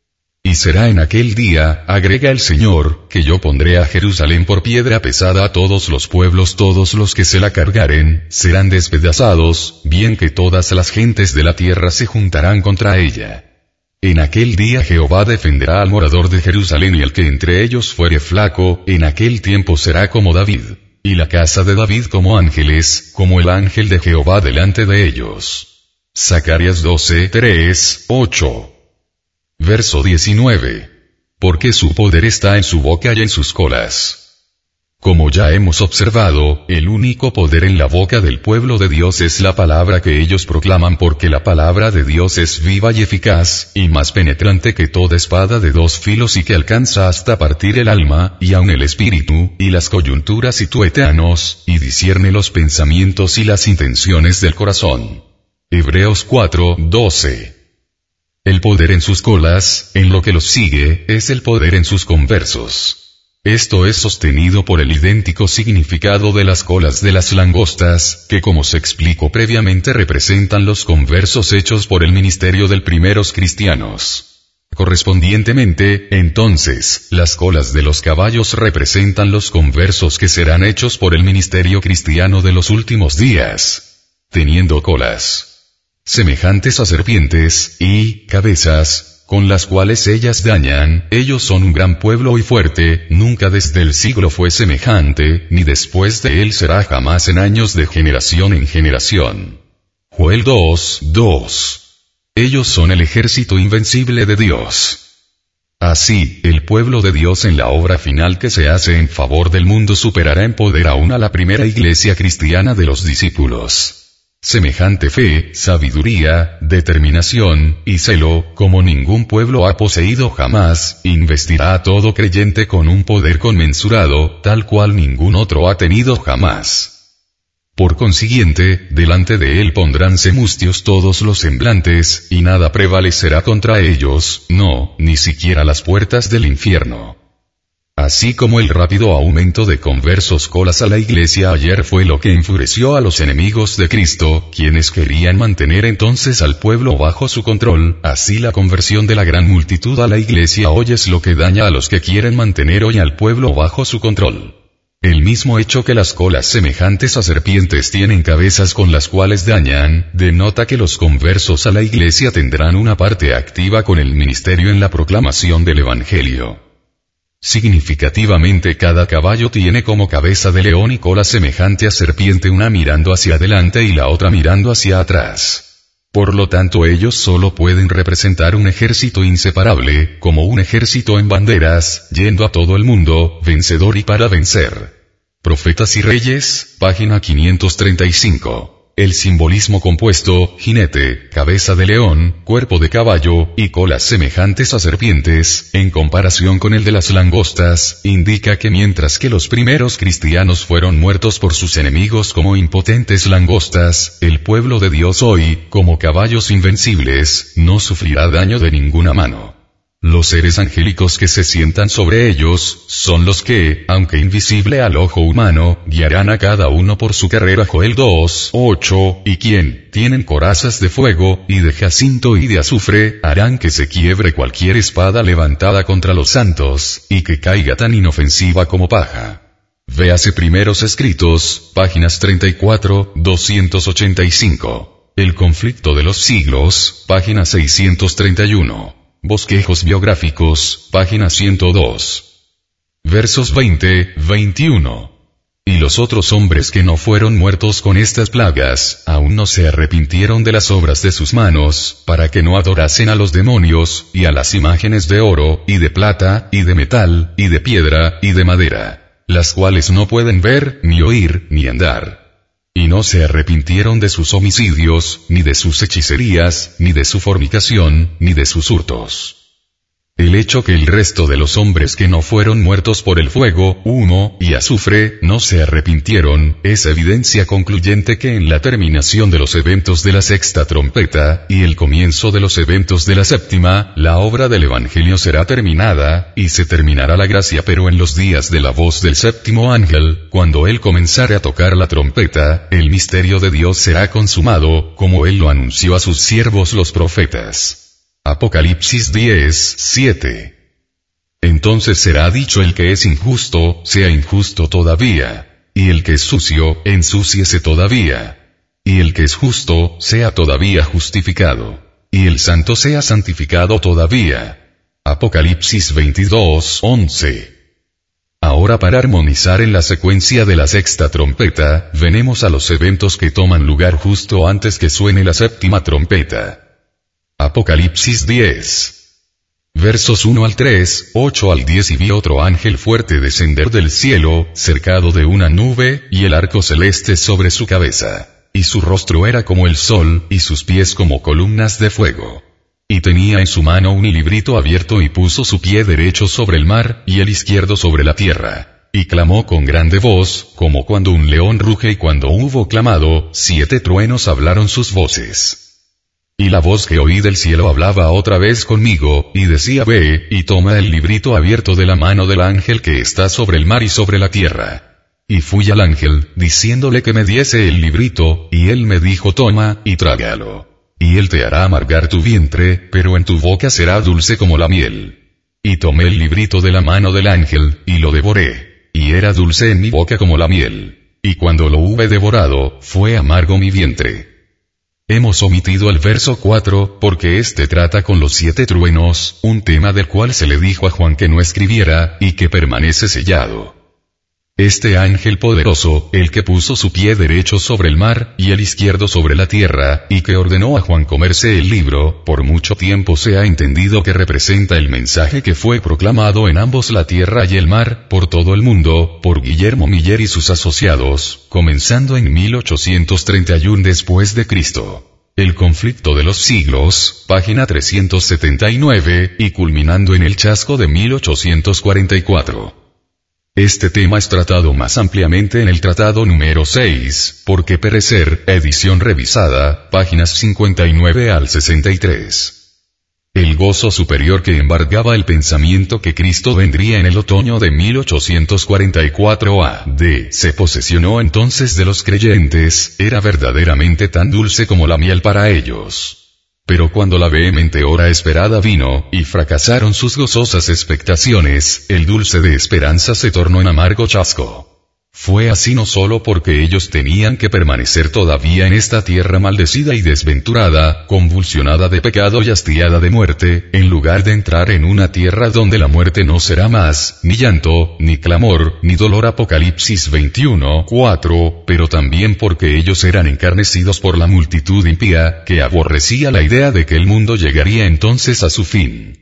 Y será en aquel día, agrega el Señor, que yo pondré a Jerusalén por piedra pesada a todos los pueblos, todos los que se la cargaren, serán despedazados, bien que todas las gentes de la tierra se juntarán contra ella. En aquel día Jehová defenderá al morador de Jerusalén, y el que entre ellos fuere flaco, en aquel tiempo será como David, y la casa de David como ángeles, como el ángel de Jehová delante de ellos. Zacarías doce, tres, ocho. Verso diecinueve. Porque su poder está en su boca y en sus colas. Como ya hemos observado, el único poder en la boca del pueblo de Dios es la palabra que ellos proclaman, porque la palabra de Dios es viva y eficaz, y más penetrante que toda espada de dos filos y que alcanza hasta partir el alma, y aun el espíritu, y las coyunturas y tuétanos, y discierne los pensamientos y las intenciones del corazón. Hebreos cuatro, doce. El poder en sus colas, en lo que los sigue, es el poder en sus conversos. Esto es sostenido por el idéntico significado de las colas de las langostas, que como se explicó previamente representan los conversos hechos por el ministerio de primeros cristianos. Correspondientemente, entonces, las colas de los caballos representan los conversos que serán hechos por el ministerio cristiano de los últimos días, teniendo colas semejantes a serpientes, y cabezas, con las cuales ellas dañan. Ellos son un gran pueblo y fuerte, nunca desde el siglo fue semejante, ni después de él será jamás en años de generación en generación. Joel dos, dos. Ellos son el ejército invencible de Dios. Así, el pueblo de Dios en la obra final que se hace en favor del mundo superará en poder aún a la primera iglesia cristiana de los discípulos. Semejante fe, sabiduría, determinación, y celo, como ningún pueblo ha poseído jamás, investirá a todo creyente con un poder conmensurado, tal cual ningún otro ha tenido jamás. Por consiguiente, delante de él pondránse mustios todos los semblantes, y nada prevalecerá contra ellos, no, ni siquiera las puertas del infierno. Así como el rápido aumento de conversos colas a la iglesia ayer fue lo que enfureció a los enemigos de Cristo, quienes querían mantener entonces al pueblo bajo su control, así la conversión de la gran multitud a la iglesia hoy es lo que daña a los que quieren mantener hoy al pueblo bajo su control. El mismo hecho que las colas semejantes a serpientes tienen cabezas con las cuales dañan, denota que los conversos a la iglesia tendrán una parte activa con el ministerio en la proclamación del Evangelio. Significativamente cada caballo tiene como cabeza de león y cola semejante a serpiente, una mirando hacia adelante y la otra mirando hacia atrás. Por lo tanto ellos solo pueden representar un ejército inseparable, como un ejército en banderas, yendo a todo el mundo, vencedor y para vencer. Profetas y Reyes, página quinientos treinta y cinco. El simbolismo compuesto, jinete, cabeza de león, cuerpo de caballo, y colas semejantes a serpientes, en comparación con el de las langostas, indica que mientras que los primeros cristianos fueron muertos por sus enemigos como impotentes langostas, el pueblo de Dios hoy, como caballos invencibles, no sufrirá daño de ninguna mano. Los seres angélicos que se sientan sobre ellos, son los que, aunque invisible al ojo humano, guiarán a cada uno por su carrera. Joel dos, ocho, y quien, tienen corazas de fuego, y de jacinto y de azufre, harán que se quiebre cualquier espada levantada contra los santos, y que caiga tan inofensiva como paja. Véase Primeros Escritos, páginas treinta y cuatro, doscientos ochenta y cinco. El conflicto de los siglos, página seiscientos treinta y uno. Bosquejos biográficos, página ciento dos. Versos veinte, veintiuno. Y los otros hombres que no fueron muertos con estas plagas, aún no se arrepintieron de las obras de sus manos, para que no adorasen a los demonios, y a las imágenes de oro, y de plata, y de metal, y de piedra, y de madera, las cuales no pueden ver, ni oír, ni andar. Y no se arrepintieron de sus homicidios, ni de sus hechicerías, ni de su fornicación, ni de sus hurtos. El hecho que el resto de los hombres que no fueron muertos por el fuego, humo y azufre, no se arrepintieron, es evidencia concluyente que en la terminación de los eventos de la sexta trompeta, y el comienzo de los eventos de la séptima, la obra del Evangelio será terminada, y se terminará la gracia, pero en los días de la voz del séptimo ángel, cuando él comenzare a tocar la trompeta, el misterio de Dios será consumado, como él lo anunció a sus siervos los profetas. Apocalipsis diez, siete. Entonces será dicho el que es injusto, sea injusto todavía, y el que es sucio, ensúciese todavía, y el que es justo, sea todavía justificado, y el santo sea santificado todavía. Apocalipsis veintidós, once. Ahora para armonizar en la secuencia de la sexta trompeta, venemos a los eventos que toman lugar justo antes que suene la séptima trompeta. Apocalipsis diez. Versos uno al tres, ocho al diez. Y vi otro ángel fuerte descender del cielo, cercado de una nube, y el arco celeste sobre su cabeza. Y su rostro era como el sol, y sus pies como columnas de fuego. Y tenía en su mano un librito abierto y puso su pie derecho sobre el mar, y el izquierdo sobre la tierra. Y clamó con grande voz, como cuando un león ruge, y cuando hubo clamado, siete truenos hablaron sus voces. Y la voz que oí del cielo hablaba otra vez conmigo, y decía: ve, y toma el librito abierto de la mano del ángel que está sobre el mar y sobre la tierra. Y fui al ángel, diciéndole que me diese el librito, y él me dijo: toma, y trágalo. Y él te hará amargar tu vientre, pero en tu boca será dulce como la miel. Y tomé el librito de la mano del ángel, y lo devoré. Y era dulce en mi boca como la miel. Y cuando lo hube devorado, fue amargo mi vientre. Hemos omitido el verso cuatro, porque este trata con los siete truenos, un tema del cual se le dijo a Juan que no escribiera, y que permanece sellado. Este ángel poderoso, el que puso su pie derecho sobre el mar, y el izquierdo sobre la tierra, y que ordenó a Juan comerse el libro, por mucho tiempo se ha entendido que representa el mensaje que fue proclamado en ambos la tierra y el mar, por todo el mundo, por Guillermo Miller y sus asociados, comenzando en mil ochocientos treinta y uno después de Cristo. El conflicto de los siglos, página trescientos setenta y nueve, y culminando en el chasco de mil ochocientos cuarenta y cuatro. Este tema es tratado más ampliamente en el tratado número seis, Porque perecer, edición revisada, páginas cincuenta y nueve al sesenta y tres. El gozo superior que embargaba el pensamiento que Cristo vendría en el otoño de mil ochocientos cuarenta y cuatro A D se posesionó entonces de los creyentes, era verdaderamente tan dulce como la miel para ellos. Pero cuando la vehemente hora esperada vino, y fracasaron sus gozosas expectaciones, el dulce de esperanza se tornó en amargo chasco. Fue así no solo porque ellos tenían que permanecer todavía en esta tierra maldecida y desventurada, convulsionada de pecado y hastiada de muerte, en lugar de entrar en una tierra donde la muerte no será más, ni llanto, ni clamor, ni dolor. Apocalipsis veintiuno, cuatro, pero también porque ellos eran encarnecidos por la multitud impía, que aborrecía la idea de que el mundo llegaría entonces a su fin.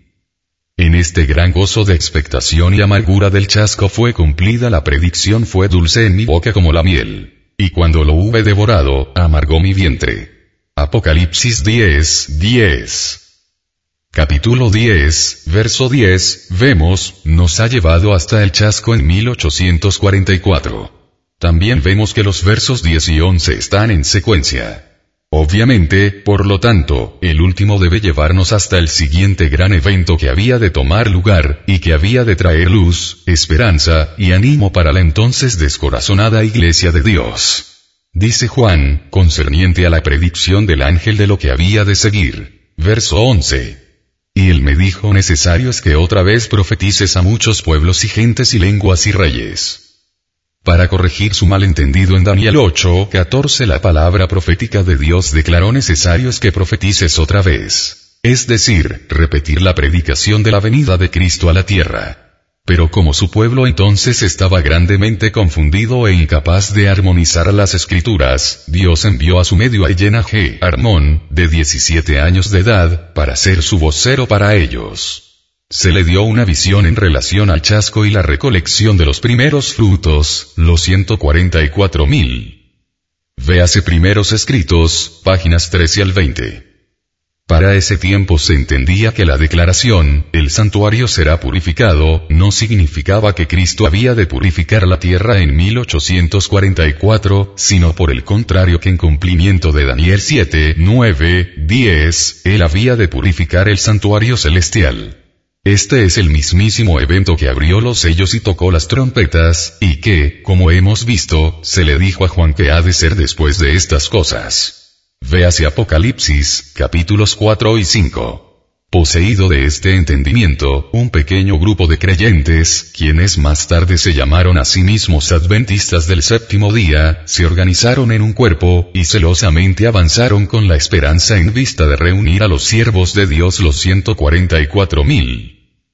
En este gran gozo de expectación y amargura del chasco fue cumplida la predicción: fue dulce en mi boca como la miel. Y cuando lo hube devorado, amargó mi vientre. Apocalipsis diez, diez. Capítulo diez, verso diez, vemos, nos ha llevado hasta el chasco en mil ochocientos cuarenta y cuatro. También vemos que los versos diez y once están en secuencia. Obviamente, por lo tanto, el último debe llevarnos hasta el siguiente gran evento que había de tomar lugar, y que había de traer luz, esperanza, y ánimo para la entonces descorazonada Iglesia de Dios. Dice Juan, concerniente a la predicción del ángel de lo que había de seguir. Verso once. Y él me dijo: necesario es que otra vez profetices a muchos pueblos y gentes y lenguas y reyes. Para corregir su malentendido en Daniel ocho, catorce la palabra profética de Dios declaró necesario es que profetices otra vez. Es decir, repetir la predicación de la venida de Cristo a la tierra. Pero como su pueblo entonces estaba grandemente confundido e incapaz de armonizar las escrituras, Dios envió a su medio a Elena G. Armón, de diecisiete años de edad, para ser su vocero para ellos. Se le dio una visión en relación al chasco y la recolección de los primeros frutos, los ciento cuarenta y cuatro mil. Véase Primeros Escritos, páginas trece al veinte. Para ese tiempo se entendía que la declaración, el santuario será purificado, no significaba que Cristo había de purificar la tierra en mil ochocientos cuarenta y cuatro, sino por el contrario que en cumplimiento de Daniel siete, nueve, diez, él había de purificar el santuario celestial. Este es el mismísimo evento que abrió los sellos y tocó las trompetas, y que, como hemos visto, se le dijo a Juan que ha de ser después de estas cosas. Véase Apocalipsis, capítulos cuatro y cinco. Poseído de este entendimiento, un pequeño grupo de creyentes, quienes más tarde se llamaron a sí mismos adventistas del séptimo día, se organizaron en un cuerpo, y celosamente avanzaron con la esperanza en vista de reunir a los siervos de Dios los ciento cuarenta y cuatro mil.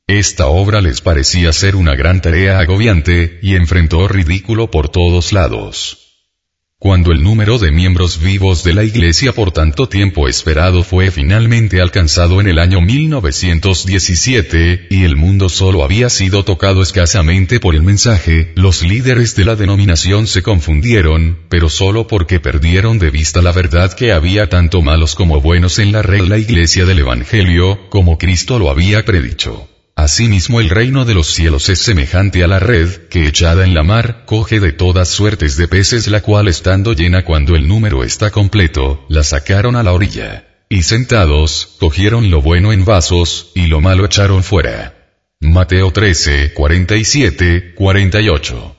Esta obra les parecía ser una gran tarea agobiante, y enfrentó ridículo por todos lados. Cuando el número de miembros vivos de la Iglesia por tanto tiempo esperado fue finalmente alcanzado en el año mil novecientos diecisiete, y el mundo solo había sido tocado escasamente por el mensaje, los líderes de la denominación se confundieron, pero solo porque perdieron de vista la verdad que había tanto malos como buenos en la red la Iglesia del Evangelio, como Cristo lo había predicho. Asimismo el reino de los cielos es semejante a la red, que echada en la mar, coge de todas suertes de peces, la cual estando llena cuando el número está completo, la sacaron a la orilla. Y sentados, cogieron lo bueno en vasos, y lo malo echaron fuera. Mateo trece, cuarenta y siete, cuarenta y ocho.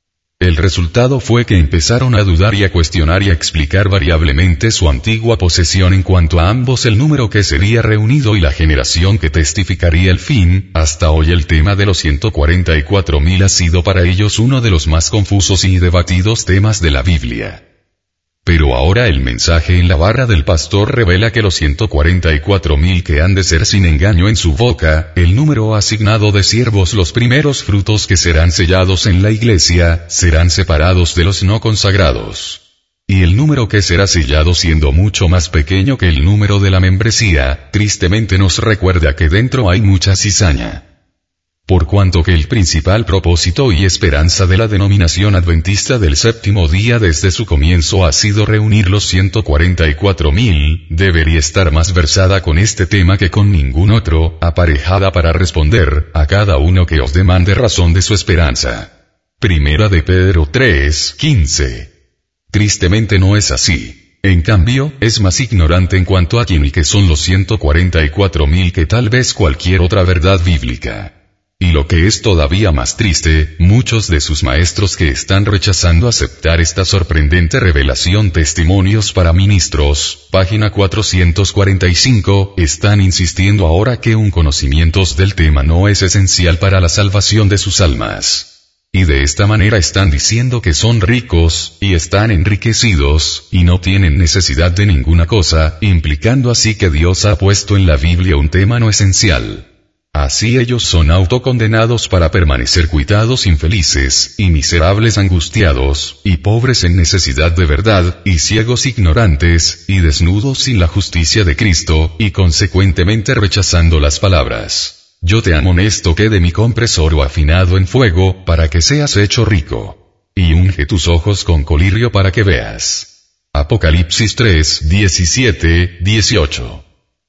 El resultado fue que empezaron a dudar y a cuestionar y a explicar variablemente su antigua posesión en cuanto a ambos, el número que sería reunido y la generación que testificaría el fin. Hasta hoy el tema de los ciento cuarenta y cuatro mil ha sido para ellos uno de los más confusos y debatidos temas de la Biblia. Pero ahora el mensaje en la barra del pastor revela que los ciento cuarenta y cuatro mil que han de ser sin engaño en su boca, el número asignado de siervos, los primeros frutos que serán sellados en la Iglesia, serán separados de los no consagrados. Y el número que será sellado, siendo mucho más pequeño que el número de la membresía, tristemente nos recuerda que dentro hay mucha cizaña. Por cuanto que el principal propósito y esperanza de la denominación adventista del séptimo día desde su comienzo ha sido reunir los ciento cuarenta y cuatro mil, debería estar más versada con este tema que con ningún otro, aparejada para responder a cada uno que os demande razón de su esperanza. Primera de Pedro tres, quince. Tristemente no es así. En cambio, es más ignorante en cuanto a quién y qué son los ciento cuarenta y cuatro mil que tal vez cualquier otra verdad bíblica. Y lo que es todavía más triste, muchos de sus maestros que están rechazando aceptar esta sorprendente revelación, Testimonios para Ministros, página cuatrocientos cuarenta y cinco, están insistiendo ahora que un conocimiento del tema no es esencial para la salvación de sus almas. Y de esta manera están diciendo que son ricos, y están enriquecidos, y no tienen necesidad de ninguna cosa, implicando así que Dios ha puesto en la Biblia un tema no esencial. Así ellos son autocondenados para permanecer cuitados, infelices, y miserables, angustiados, y pobres en necesidad de verdad, y ciegos, ignorantes, y desnudos sin la justicia de Cristo, y consecuentemente rechazando las palabras: yo te amonesto que de mí compres oro afinado en fuego, para que seas hecho rico. Y unge tus ojos con colirio para que veas. Apocalipsis tres, diecisiete, dieciocho.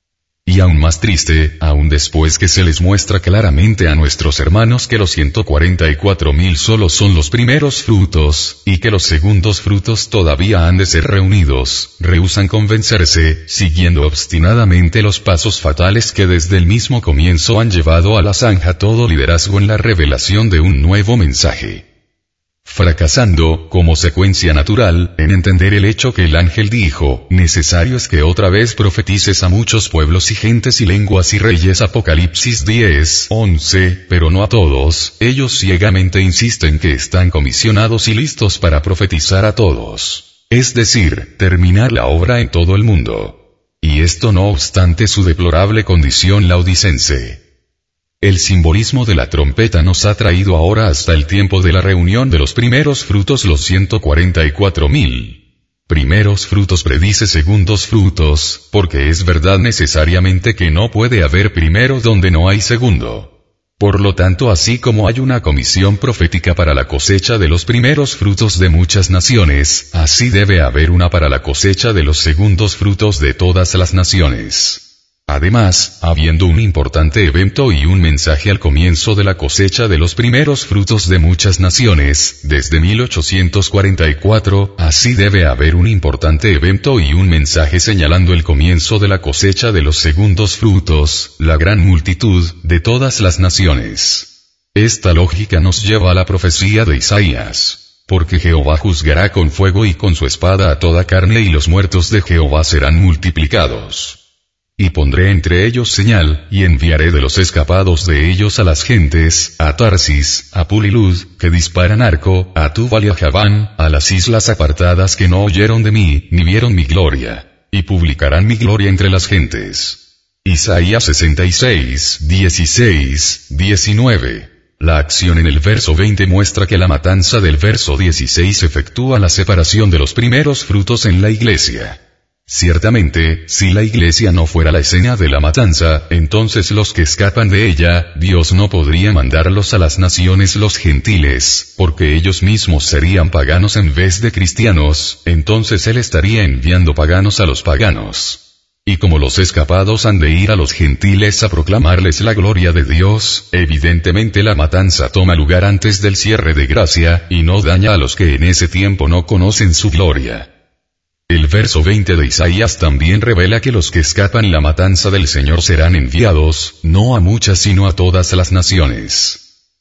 Y aún más triste, aún después que se les muestra claramente a nuestros hermanos que los ciento cuarenta y cuatro mil solo son los primeros frutos, y que los segundos frutos todavía han de ser reunidos, rehúsan convencerse, siguiendo obstinadamente los pasos fatales que desde el mismo comienzo han llevado a la zanja todo liderazgo en la revelación de un nuevo mensaje. Fracasando, como secuencia natural, en entender el hecho que el ángel dijo: necesario es que otra vez profetices a muchos pueblos y gentes y lenguas y reyes, Apocalipsis diez, once, pero no a todos, ellos ciegamente insisten que están comisionados y listos para profetizar a todos, es decir, terminar la obra en todo el mundo. Y esto no obstante su deplorable condición laodicense. El simbolismo de la trompeta nos ha traído ahora hasta el tiempo de la reunión de los primeros frutos, los ciento cuarenta y cuatro mil. Primeros frutos predice segundos frutos, porque es verdad necesariamente que no puede haber primero donde no hay segundo. Por lo tanto, así como hay una comisión profética para la cosecha de los primeros frutos de muchas naciones, así debe haber una para la cosecha de los segundos frutos de todas las naciones. Además, habiendo un importante evento y un mensaje al comienzo de la cosecha de los primeros frutos de muchas naciones, desde mil ochocientos cuarenta y cuatro, así debe haber un importante evento y un mensaje señalando el comienzo de la cosecha de los segundos frutos, la gran multitud, de todas las naciones. Esta lógica nos lleva a la profecía de Isaías: porque Jehová juzgará con fuego y con su espada a toda carne, y los muertos de Jehová serán multiplicados. Y pondré entre ellos señal, y enviaré de los escapados de ellos a las gentes, a Tarsis, a Pulilud, que disparan arco, a Tubal y a Javán, a las islas apartadas que no oyeron de mí, ni vieron mi gloria, y publicarán mi gloria entre las gentes. Isaías sesenta y seis, dieciséis, diecinueve. La acción en el verso veinte muestra que la matanza del verso dieciséis efectúa la separación de los primeros frutos en la iglesia. Ciertamente, si la iglesia no fuera la escena de la matanza, entonces los que escapan de ella, Dios no podría mandarlos a las naciones los gentiles, porque ellos mismos serían paganos en vez de cristianos, entonces Él estaría enviando paganos a los paganos. Y como los escapados han de ir a los gentiles a proclamarles la gloria de Dios, evidentemente la matanza toma lugar antes del cierre de gracia, y no daña a los que en ese tiempo no conocen su gloria. El verso veinte de Isaías también revela que los que escapan la matanza del Señor serán enviados, no a muchas sino a todas las naciones.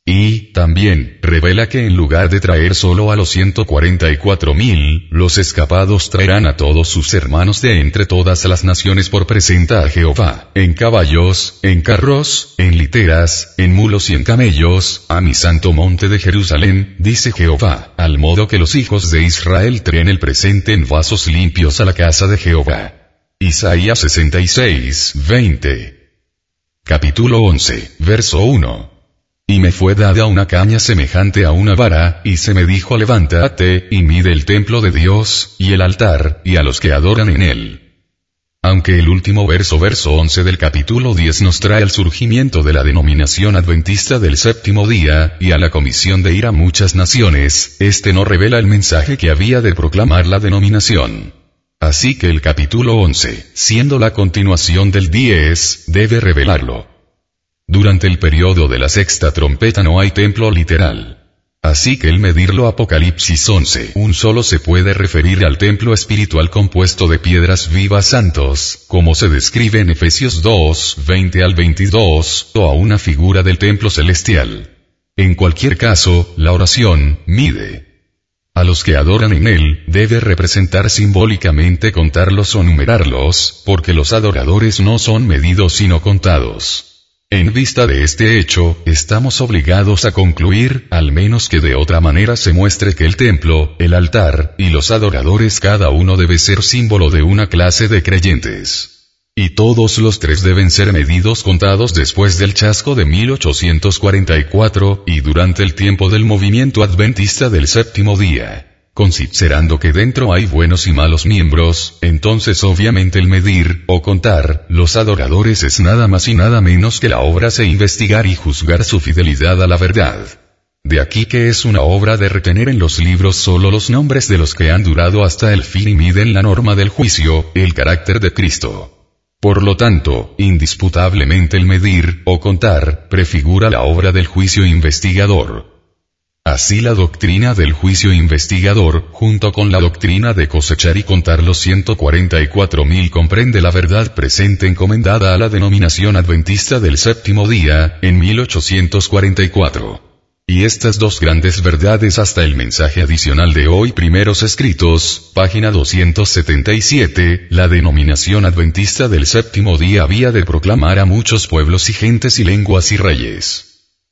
Y, también, revela que en lugar de traer solo a los ciento cuarenta y cuatro mil, los escapados traerán a todos sus hermanos de entre todas las naciones por presenta a Jehová, en caballos, en carros, en literas, en mulos y en camellos, a mi santo monte de Jerusalén, dice Jehová, al modo que los hijos de Israel traen el presente en vasos limpios a la casa de Jehová. Isaías sesenta y seis, veinte. Capítulo once, verso uno. Y me fue dada una caña semejante a una vara, y se me dijo levántate, y mide el templo de Dios, y el altar, y a los que adoran en él. Aunque el último verso verso once del capítulo diez nos trae el surgimiento de la denominación adventista del séptimo día, y a la comisión de ir a muchas naciones, este no revela el mensaje que había de proclamar la denominación. Así que el capítulo once, siendo la continuación del diez, debe revelarlo. Durante el periodo de la sexta trompeta no hay templo literal. Así que el medirlo Apocalipsis once uno solo se puede referir al templo espiritual compuesto de piedras vivas santos, como se describe en Efesios dos, veinte al veintidós, o a una figura del templo celestial. En cualquier caso, la oración, mide a los que adoran en él, debe representar simbólicamente contarlos o numerarlos, porque los adoradores no son medidos sino contados. En vista de este hecho, estamos obligados a concluir, al menos que de otra manera se muestre que el templo, el altar, y los adoradores cada uno debe ser símbolo de una clase de creyentes. Y todos los tres deben ser medidos contados después del chasco de mil ochocientos cuarenta y cuatro, y durante el tiempo del movimiento adventista del séptimo día. Considerando que dentro hay buenos y malos miembros, entonces obviamente el medir, o contar, los adoradores es nada más y nada menos que la obra de investigar y juzgar su fidelidad a la verdad. De aquí que es una obra de retener en los libros solo los nombres de los que han durado hasta el fin y miden la norma del juicio, el carácter de Cristo. Por lo tanto, indisputablemente el medir, o contar, prefigura la obra del juicio investigador. Así la doctrina del juicio investigador, junto con la doctrina de cosechar y contar los ciento cuarenta y cuatro mil comprende la verdad presente encomendada a la denominación adventista del séptimo día, en mil ochocientos cuarenta y cuatro. Y estas dos grandes verdades hasta el mensaje adicional de hoy primeros escritos, página doscientos setenta y siete, la denominación adventista del séptimo día había de proclamar a muchos pueblos y gentes y lenguas y reyes.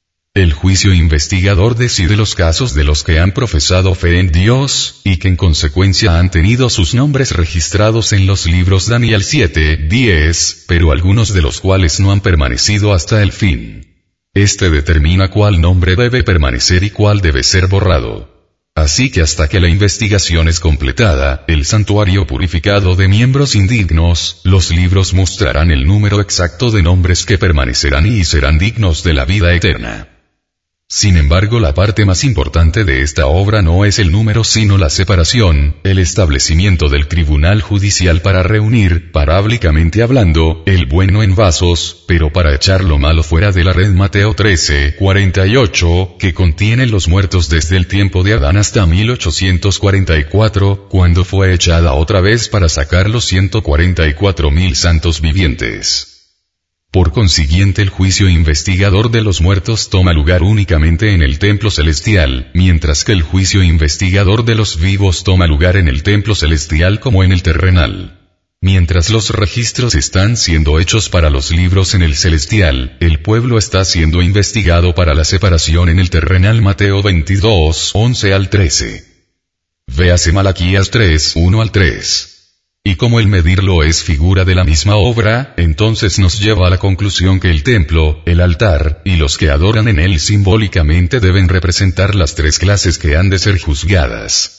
El juicio investigador decide los casos de los que han profesado fe en Dios, y que en consecuencia han tenido sus nombres registrados en los libros Daniel siete, diez, pero algunos de los cuales no han permanecido hasta el fin. Este determina cuál nombre debe permanecer y cuál debe ser borrado. Así que hasta que la investigación es completada, el santuario purificado de miembros indignos, los libros mostrarán el número exacto de nombres que permanecerán y serán dignos de la vida eterna. Sin embargo, la parte más importante de esta obra no es el número sino la separación, el establecimiento del tribunal judicial para reunir, paráblicamente hablando, el bueno en vasos, pero para echar lo malo fuera de la red. Mateo trece, cuarenta y ocho, que contiene los muertos desde el tiempo de Adán hasta mil ochocientos cuarenta y cuatro, cuando fue echada otra vez para sacar los ciento cuarenta y cuatro mil santos vivientes. Por consiguiente, el juicio investigador de los muertos toma lugar únicamente en el templo celestial, mientras que el juicio investigador de los vivos toma lugar en el templo celestial como en el terrenal. Mientras los registros están siendo hechos para los libros en el celestial, el pueblo está siendo investigado para la separación en el terrenal. Mateo veintidós, once al trece. Véase Malaquías tres, uno al tres. Y como el medirlo es figura de la misma obra, entonces nos lleva a la conclusión que el templo, el altar, y los que adoran en él simbólicamente deben representar las tres clases que han de ser juzgadas.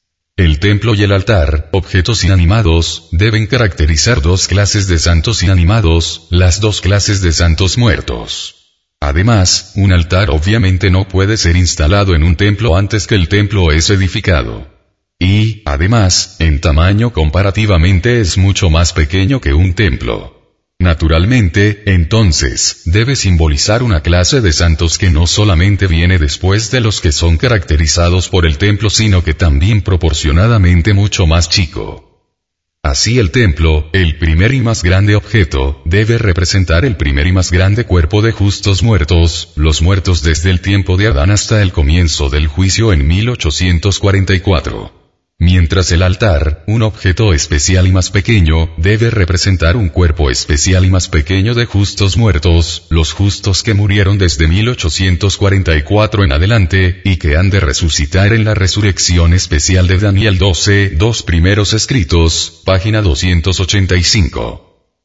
El templo y el altar, objetos inanimados, deben caracterizar dos clases de santos inanimados, las dos clases de santos muertos. Además, un altar obviamente no puede ser instalado en un templo antes que el templo es edificado. Y, además, en tamaño comparativamente es mucho más pequeño que un templo. Naturalmente, entonces, debe simbolizar una clase de santos que no solamente viene después de los que son caracterizados por el templo, sino que también proporcionadamente mucho más chico. Así el templo, el primer y más grande objeto, debe representar el primer y más grande cuerpo de justos muertos, los muertos desde el tiempo de Adán hasta el comienzo del juicio en mil ochocientos cuarenta y cuatro. Mientras el altar, un objeto especial y más pequeño, debe representar un cuerpo especial y más pequeño de justos muertos, los justos que murieron desde mil ochocientos cuarenta y cuatro en adelante, y que han de resucitar en la resurrección especial de Daniel doce, dos primeros escritos, página doscientos ochenta y cinco.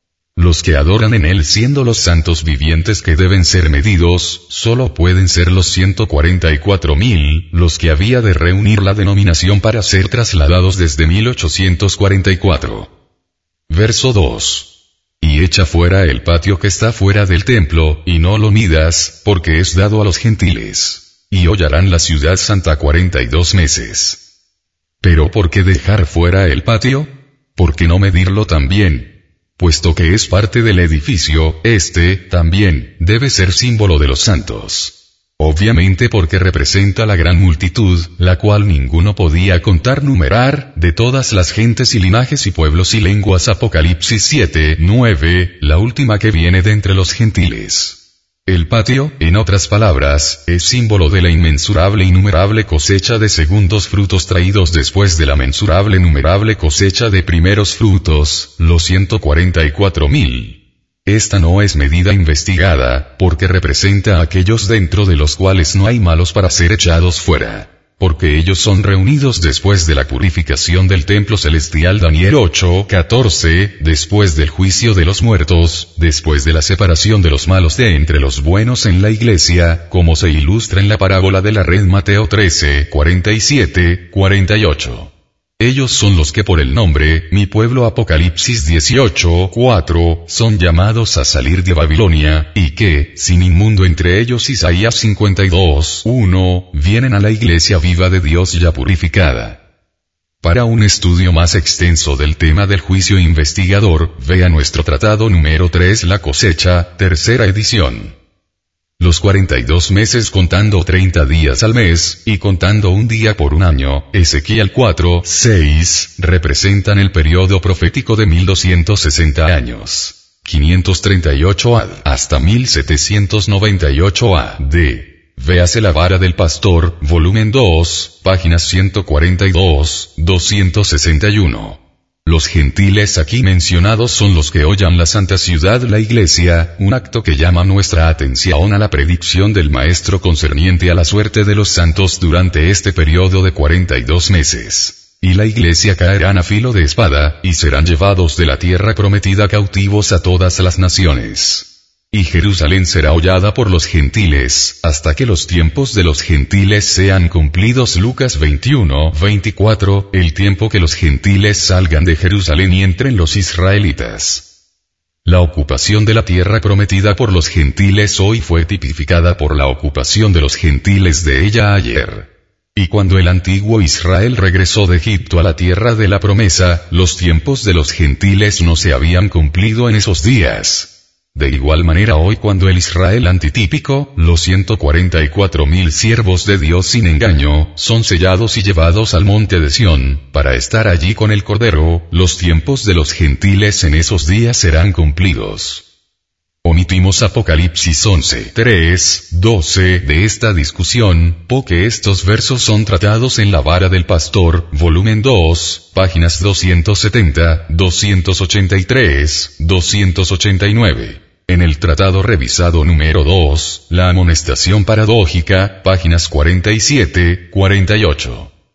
Los que adoran en él siendo los santos vivientes que deben ser medidos, solo pueden ser los ciento cuarenta y cuatro mil, los que había de reunir la denominación para ser trasladados desde mil ochocientos cuarenta y cuatro. Verso dos. Y echa fuera el patio que está fuera del templo, y no lo midas, porque es dado a los gentiles. Y hollarán la ciudad santa cuarenta y dos meses. Pero ¿por qué dejar fuera el patio? ¿Por qué no medirlo también? Puesto que es parte del edificio, este, también, debe ser símbolo de los santos. Obviamente porque representa la gran multitud, la cual ninguno podía contar numerar, de todas las gentes y linajes y pueblos y lenguas. Apocalipsis siete, nueve, la última que viene de entre los gentiles. El patio, en otras palabras, es símbolo de la inmensurable y numerable cosecha de segundos frutos traídos después de la mensurable numerable cosecha de primeros frutos, los ciento cuarenta y cuatro mil. Esta no es medida investigada, porque representa a aquellos dentro de los cuales no hay malos para ser echados fuera. Porque ellos son reunidos después de la purificación del templo celestial. Daniel ocho, catorce, después del juicio de los muertos, después de la separación de los malos de entre los buenos en la iglesia, como se ilustra en la parábola de la red. Mateo trece, cuarenta y siete, cuarenta y ocho. Ellos son los que por el nombre, mi pueblo. Apocalipsis dieciocho, cuatro, son llamados a salir de Babilonia, y que, sin inmundo entre ellos. Isaías cincuenta y dos, uno, vienen a la iglesia viva de Dios ya purificada. Para un estudio más extenso del tema del juicio investigador, vea nuestro tratado número tres, La cosecha, tercera edición. Los cuarenta y dos meses contando treinta días al mes, y contando un día por un año, Ezequiel cuatro, seis, representan el periodo profético de mil doscientos sesenta años. quinientos treinta y ocho A D hasta mil setecientos noventa y ocho A D. Véase La vara del pastor, volumen dos, páginas ciento cuarenta y dos, doscientos sesenta y uno. Los gentiles aquí mencionados son los que hollan la santa ciudad, la iglesia, un acto que llama nuestra atención a la predicción del Maestro concerniente a la suerte de los santos durante este periodo de cuarenta y dos meses. Y la iglesia caerán a filo de espada, y serán llevados de la tierra prometida cautivos a todas las naciones. Y Jerusalén será hollada por los gentiles, hasta que los tiempos de los gentiles sean cumplidos. Lucas veintiuno, veinticuatro, el tiempo que los gentiles salgan de Jerusalén y entren los israelitas. La ocupación de la tierra prometida por los gentiles hoy fue tipificada por la ocupación de los gentiles de ella ayer. Y cuando el antiguo Israel regresó de Egipto a la tierra de la promesa, los tiempos de los gentiles no se habían cumplido en esos días. De igual manera hoy cuando el Israel antitípico, los ciento cuarenta y cuatro mil siervos de Dios sin engaño, son sellados y llevados al monte de Sión, para estar allí con el Cordero, los tiempos de los gentiles en esos días serán cumplidos. Omitimos Apocalipsis once, tres, doce de esta discusión, porque estos versos son tratados en La vara del pastor, volumen dos, páginas doscientos setenta, doscientos ochenta y tres, doscientos ochenta y nueve. En el tratado revisado número dos, La amonestación paradójica, páginas cuarenta y siete, cuarenta y ocho.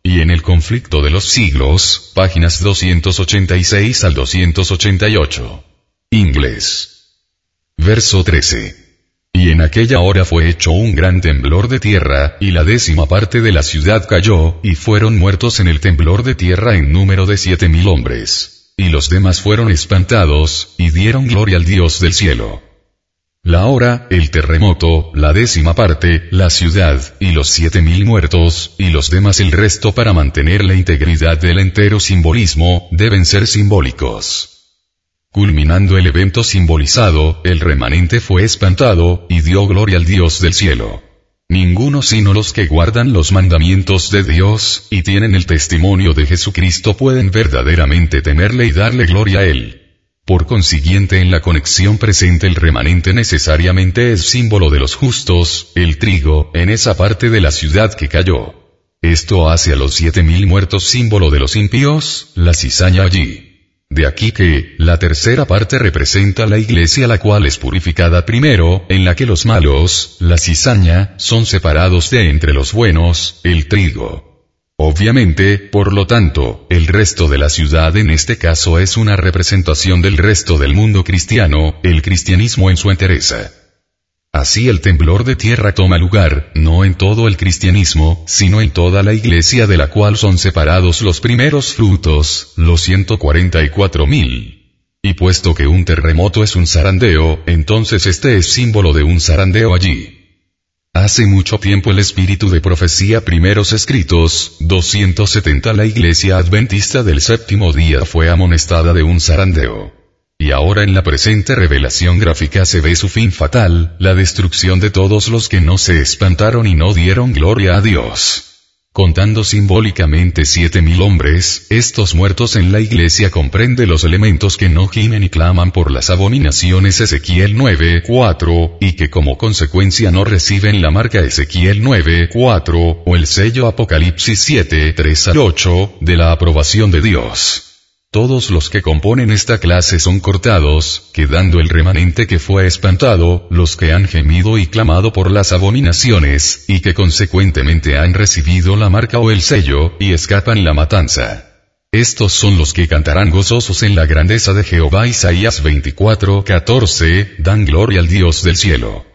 Y en el conflicto de los siglos, páginas doscientos ochenta y seis al doscientos ochenta y ocho. Inglés. Verso trece. Y en aquella hora fue hecho un gran temblor de tierra, y la décima parte de la ciudad cayó, y fueron muertos en el temblor de tierra en número de siete mil hombres. Y los demás fueron espantados, y dieron gloria al Dios del cielo. La hora, el terremoto, la décima parte, la ciudad, y los siete mil muertos, y los demás el resto para mantener la integridad del entero simbolismo, deben ser simbólicos. Culminando el evento simbolizado, el remanente fue espantado, y dio gloria al Dios del cielo. Ninguno sino los que guardan los mandamientos de Dios, y tienen el testimonio de Jesucristo pueden verdaderamente temerle y darle gloria a Él. Por consiguiente, en la conexión presente el remanente necesariamente es símbolo de los justos, el trigo, en esa parte de la ciudad que cayó. Esto hace a los siete mil muertos símbolo de los impíos, la cizaña allí. De aquí que, la tercera parte representa la iglesia, la cual es purificada primero, en la que los malos, la cizaña, son separados de entre los buenos, el trigo. Obviamente, por lo tanto, el resto de la ciudad en este caso es una representación del resto del mundo cristiano, el cristianismo en su entereza. Así el temblor de tierra toma lugar, no en todo el cristianismo, sino en toda la iglesia, de la cual son separados los primeros frutos, los ciento cuarenta y cuatro mil. Y puesto que un terremoto es un zarandeo, entonces este es símbolo de un zarandeo allí. Hace mucho tiempo el espíritu de profecía primeros escritos, doscientos setenta la iglesia adventista del séptimo día fue amonestada de un zarandeo. Y ahora en la presente revelación gráfica se ve su fin fatal, la destrucción de todos los que no se espantaron y no dieron gloria a Dios. Contando simbólicamente siete mil hombres, estos muertos en la iglesia comprende los elementos que no gimen y claman por las abominaciones Ezequiel nueve cuatro, y que como consecuencia no reciben la marca Ezequiel nueve cuatro, o el sello Apocalipsis siete tres al ocho, de la aprobación de Dios. Todos los que componen esta clase son cortados, quedando el remanente que fue espantado, los que han gemido y clamado por las abominaciones, y que consecuentemente han recibido la marca o el sello, y escapan la matanza. Estos son los que cantarán gozosos en la grandeza de Jehová. Isaías veinticuatro catorce, dan gloria al Dios del cielo.